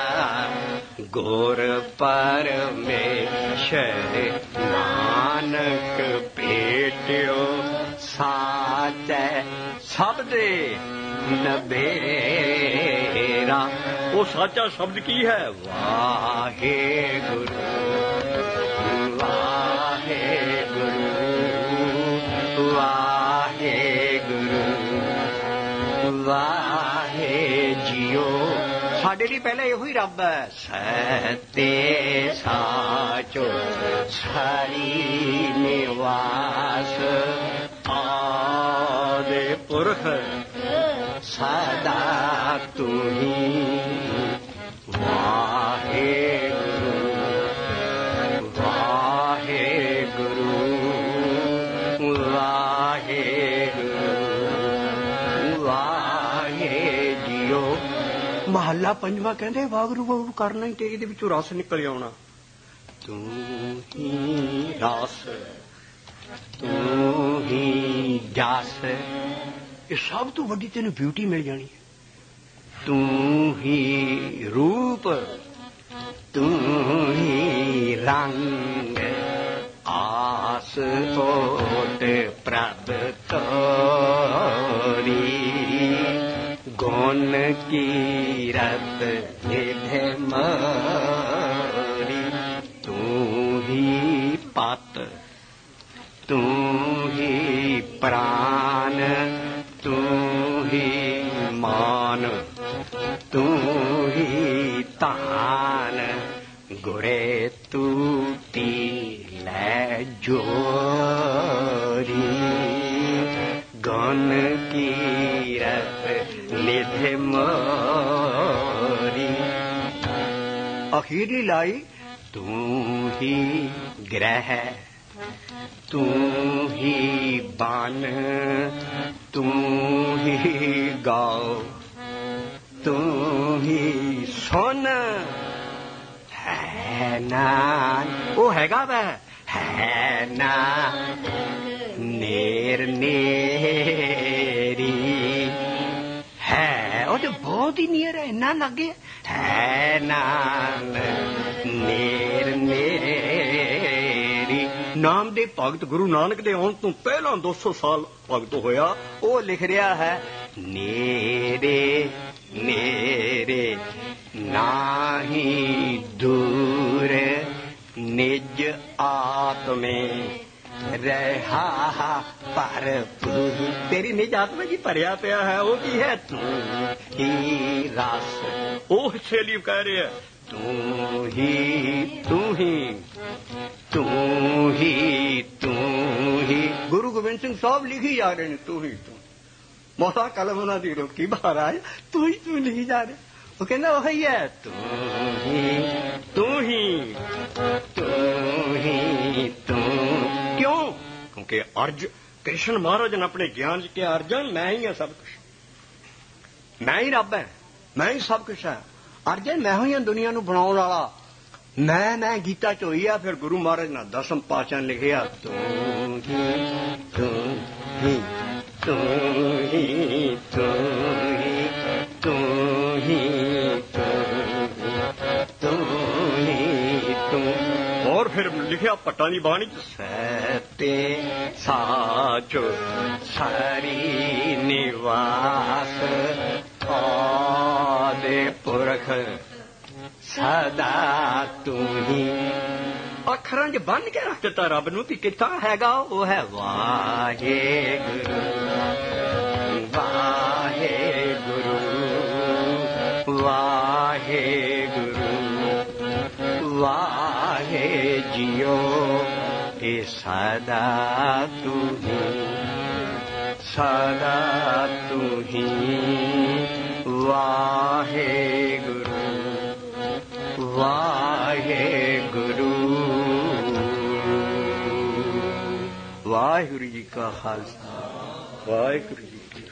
गुर परमेश्वर नानक भेटियो, साच सब दे नबेरा। वो साचा शब्द की है? वाहे गुरु वाहे गुरु वाहे गुरु वाहे जियो। साढ़े ਸਾਡੇ ਲਈ ਪਹਿਲਾਂ ਇਹੋ ਹੀ ਰੱਬ ਹੈ। ਸਤੇ ਸਾਚੋ ਸਾਰੀ ਨਿਵਾਸ ਆਦਿ ਪੁਰਖ ਸਦਾ ਤੁਹੀ ਵਾਹਿਗੁਰੂ ਵਾਹਿਗੁਰੂ ਵਾਹਿਗੁਰੂ ਵਾਹਿ ਜੀਓ। ਮਹੱਲਾ ਪੰਜਵਾਂ ਕਹਿੰਦੇ ਵਾਹਿਗੁਰੂ ਵਾਹਿਗੁਰੂ ਕਰਨਾ ਹੀ ਤੇ ਇਹਦੇ ਵਿੱਚੋਂ ਰਸ ਨਿਕਲ ਆਉਣਾ। ਤੂੰ ਹੀ ਰਸ ਤੂੰ ਹੀ ਜਸ, ਇਹ ਸਭ ਤੋਂ ਵੱਡੀ ਤੈਨੂੰ ਬਿਊਟੀ ਮਿਲ ਜਾਣੀ ਹੈ। ਤੂੰ ਹੀ ਰੂਪ ਤੂੰ ਹੀ ਰੰਗ ਆਸ ਓਟ ਪ੍ਰਭ ਤੋਰੀ ਗੁਣ ਕੀਰਤ ਨਿਧਿ ਮਰੀ। ਤੂੰ ਹੀ ਪਤ ਤੂੰ ਹੀ ਪ੍ਰਾਨ ਤੂੰ ਹੀ ਮਾਨ ਤੂੰ ਹੀ ਤਾਨ ਗੁਰੇ ਤੂਤੀ ਲੈ ਜੋਰੀ ਗੁਣ ਕੀਰਤ ਨਿਧਿ ਮੋਰੀ। ਅਖੀਰੀ ਲਾਈ ਤੂੰ ਹੀ ਗ੍ਰਹਿ ਤੂੰ ਹੀ ਬਨ ਤੂੰ ਹੀ ਗਾਓ ਤੂੰ ਹੀ ਸੁਨ ਹੈ ਨਾ ਉਹ ਹੈਗਾ ਵੈ ਹੈ ਨਾ ਨੇਰ ਨੇਰੀ ਹੈ ਉਹ ਤੇ ਬਹੁਤ ਹੀ ਨੀਅਰ ਹੈ ਇੰਨਾ ਲੱਗੇ ਹੈ ਨਾਨ ਨੇਰ ਨੇਰੀ। ਨਾਮ ਦੇ ਭਗਤ ਗੁਰੂ ਨਾਨਕ ਦੇ ਆਉਣ ਤੋਂ ਪਹਿਲਾਂ ਦੋ ਸੌ ਸਾਲ ਭਗਤ ਹੋਇਆ। ਉਹ ਲਿਖ ਰਿਹਾ ਹੈ ਨੇਰੇ ਨੇਰੇ ਨਾਹੀ ਦੂਰ ਨਿਜ ਆਤਮੇ ਰਹਾ ਪਰ ਤੇਰੀ ਨਿਜ ਆਤਮਾ ਜੀ ਭਰਿਆ ਪਿਆ ਹੈ। ਉਹ ਕੀ ਹੈ ਤੂੰ ਹੀ ਰਸ। ਉਹ ਹਿੱਸੇ ਲਈ ਕਹਿ ਰਿਹਾ ਤੂੰ ਹੀ ਤੂੰ ਹੀ ਤੂੰ ਹੀ ਤੂੰ ਹੀ। ਗੁਰੂ ਗੋਬਿੰਦ ਸਿੰਘ ਸਾਹਿਬ ਲਿਖੀ ਜਾ ਰਹੇ ਨੇ ਤੂੰ ਹੀ ਤੂੰ। ਮੌਸਾ ਕਲਮ ਉਹਨਾਂ ਦੀ ਰੋਕੀ ਬਾਹਰ ਆਏ ਤੂੰ ਹੀ ਤੂੰ ਲਿਖੀ ਜਾ ਰਹੇ। ਉਹ ਕਹਿੰਦਾ ਉਹੀ ਹੈ ਤੂੰ ਹੀ ਤੂੰ ਹੀ ਤੂੰ ਹੀ ਤੂੰ। ਕਿਉਂ? ਕਿਉਂਕਿ ਅਰਜ ਕ੍ਰਿਸ਼ਨ ਮਹਾਰਾਜ ਨੇ ਆਪਣੇ ਗਿਆਨ ਚ ਕਿਹਾ ਅਰਜਨ ਮੈਂ ਹੀ ਹਾਂ ਸਭ ਕੁਛ, ਮੈਂ ਹੀ ਰੱਬ ਹੈ, ਮੈਂ ਹੀ ਸਭ ਕੁਛ ਹੈ। ਅਰਜਨ ਮੈਂ ਹੋਈ ਹਾਂ ਦੁਨੀਆ ਨੂੰ ਬਣਾਉਣ ਵਾਲਾ। ਮੈਂ ਮੈਂ ਗੀਤਾ ਚ ਹੋਈ ਆ। ਫਿਰ ਗੁਰੂ ਮਹਾਰਾਜ ਨੇ ਦਸਮ ਪਾਤਸ਼ਾਹ ਲਿਖਿਆ ਤੂੰ ਹੀ ਤੂੰ ਹੀ ਤੂੰ ਹੀ ਤੂੰ ਹੀ ਤੂੰ ਹੀ ਤੂੰ ਹੀ ਤੂੰ। और फिर लिखिया पट्टा दी बाणी सते साच सारी निवास आदे पुरख सदा तू ही। ਅੱਖਰਾਂ 'ਚ ਬੰਨ ਕੇ ਰੱਖ ਦਿੱਤਾ ਰੱਬ ਨੂੰ ਵੀ ਕਿੱਥਾ ਹੈਗਾ। ਉਹ ਹੈ ਵਾਹਿਗੁਰੂ ਵਾਹਿਗੁਰੂ ਵਾਹਿਗੁਰੂ ਵਾਹੇ ਜੀਓ। ਇਹ ਸਦਾ ਤੂੰ ਹੀ ਸਦਾ ਤੂੰ ਹੀ ਵਾਹਿਗੁਰੂ ਵਾਹਿਗੁਰੂ। ਵਾਹਿਗੁਰੂ ਜੀ ਕਾ ਖਾਲਸਾ ਵਾਹਿਗੁਰੂ ਜੀ ਕੀ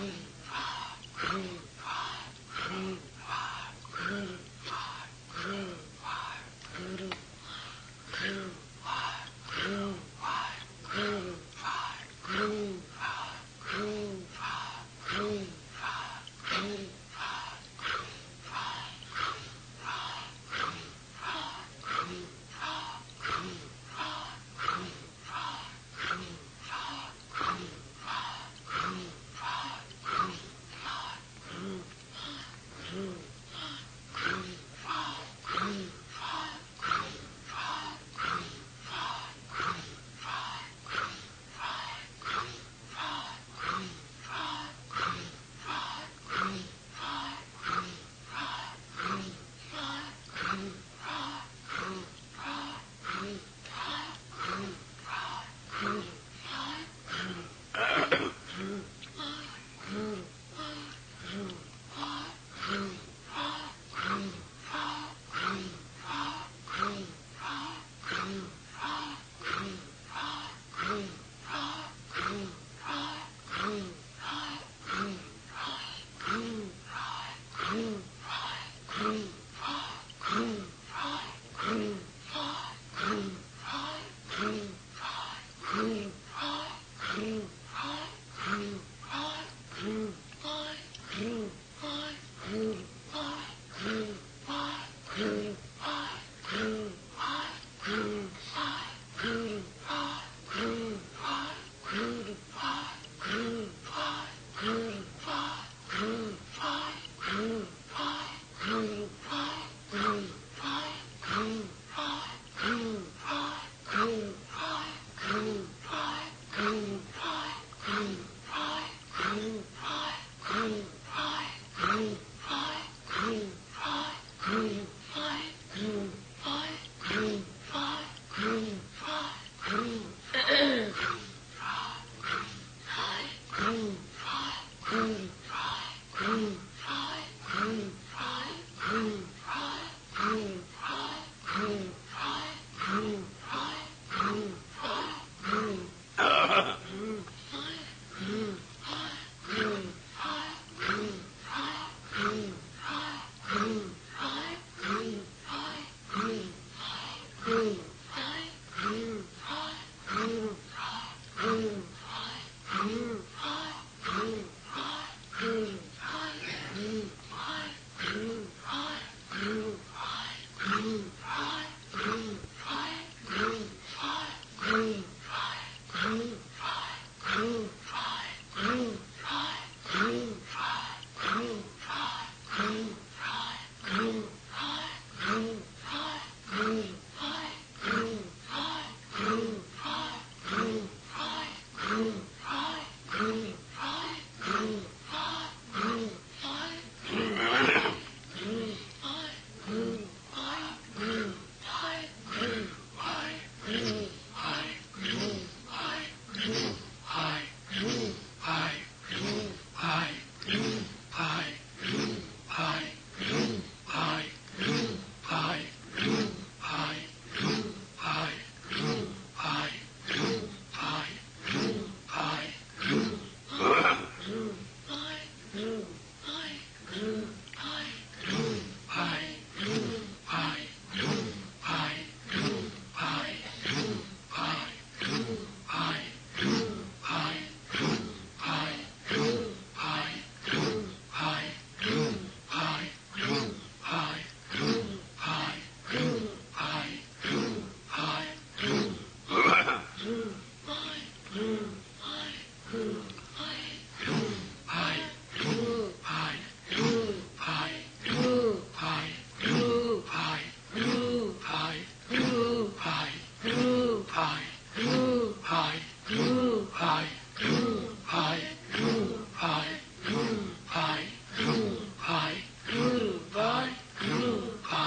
Mm-hmm.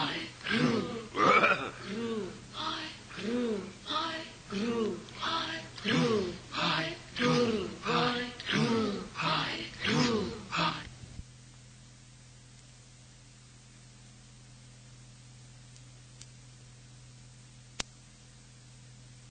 ਹੈ।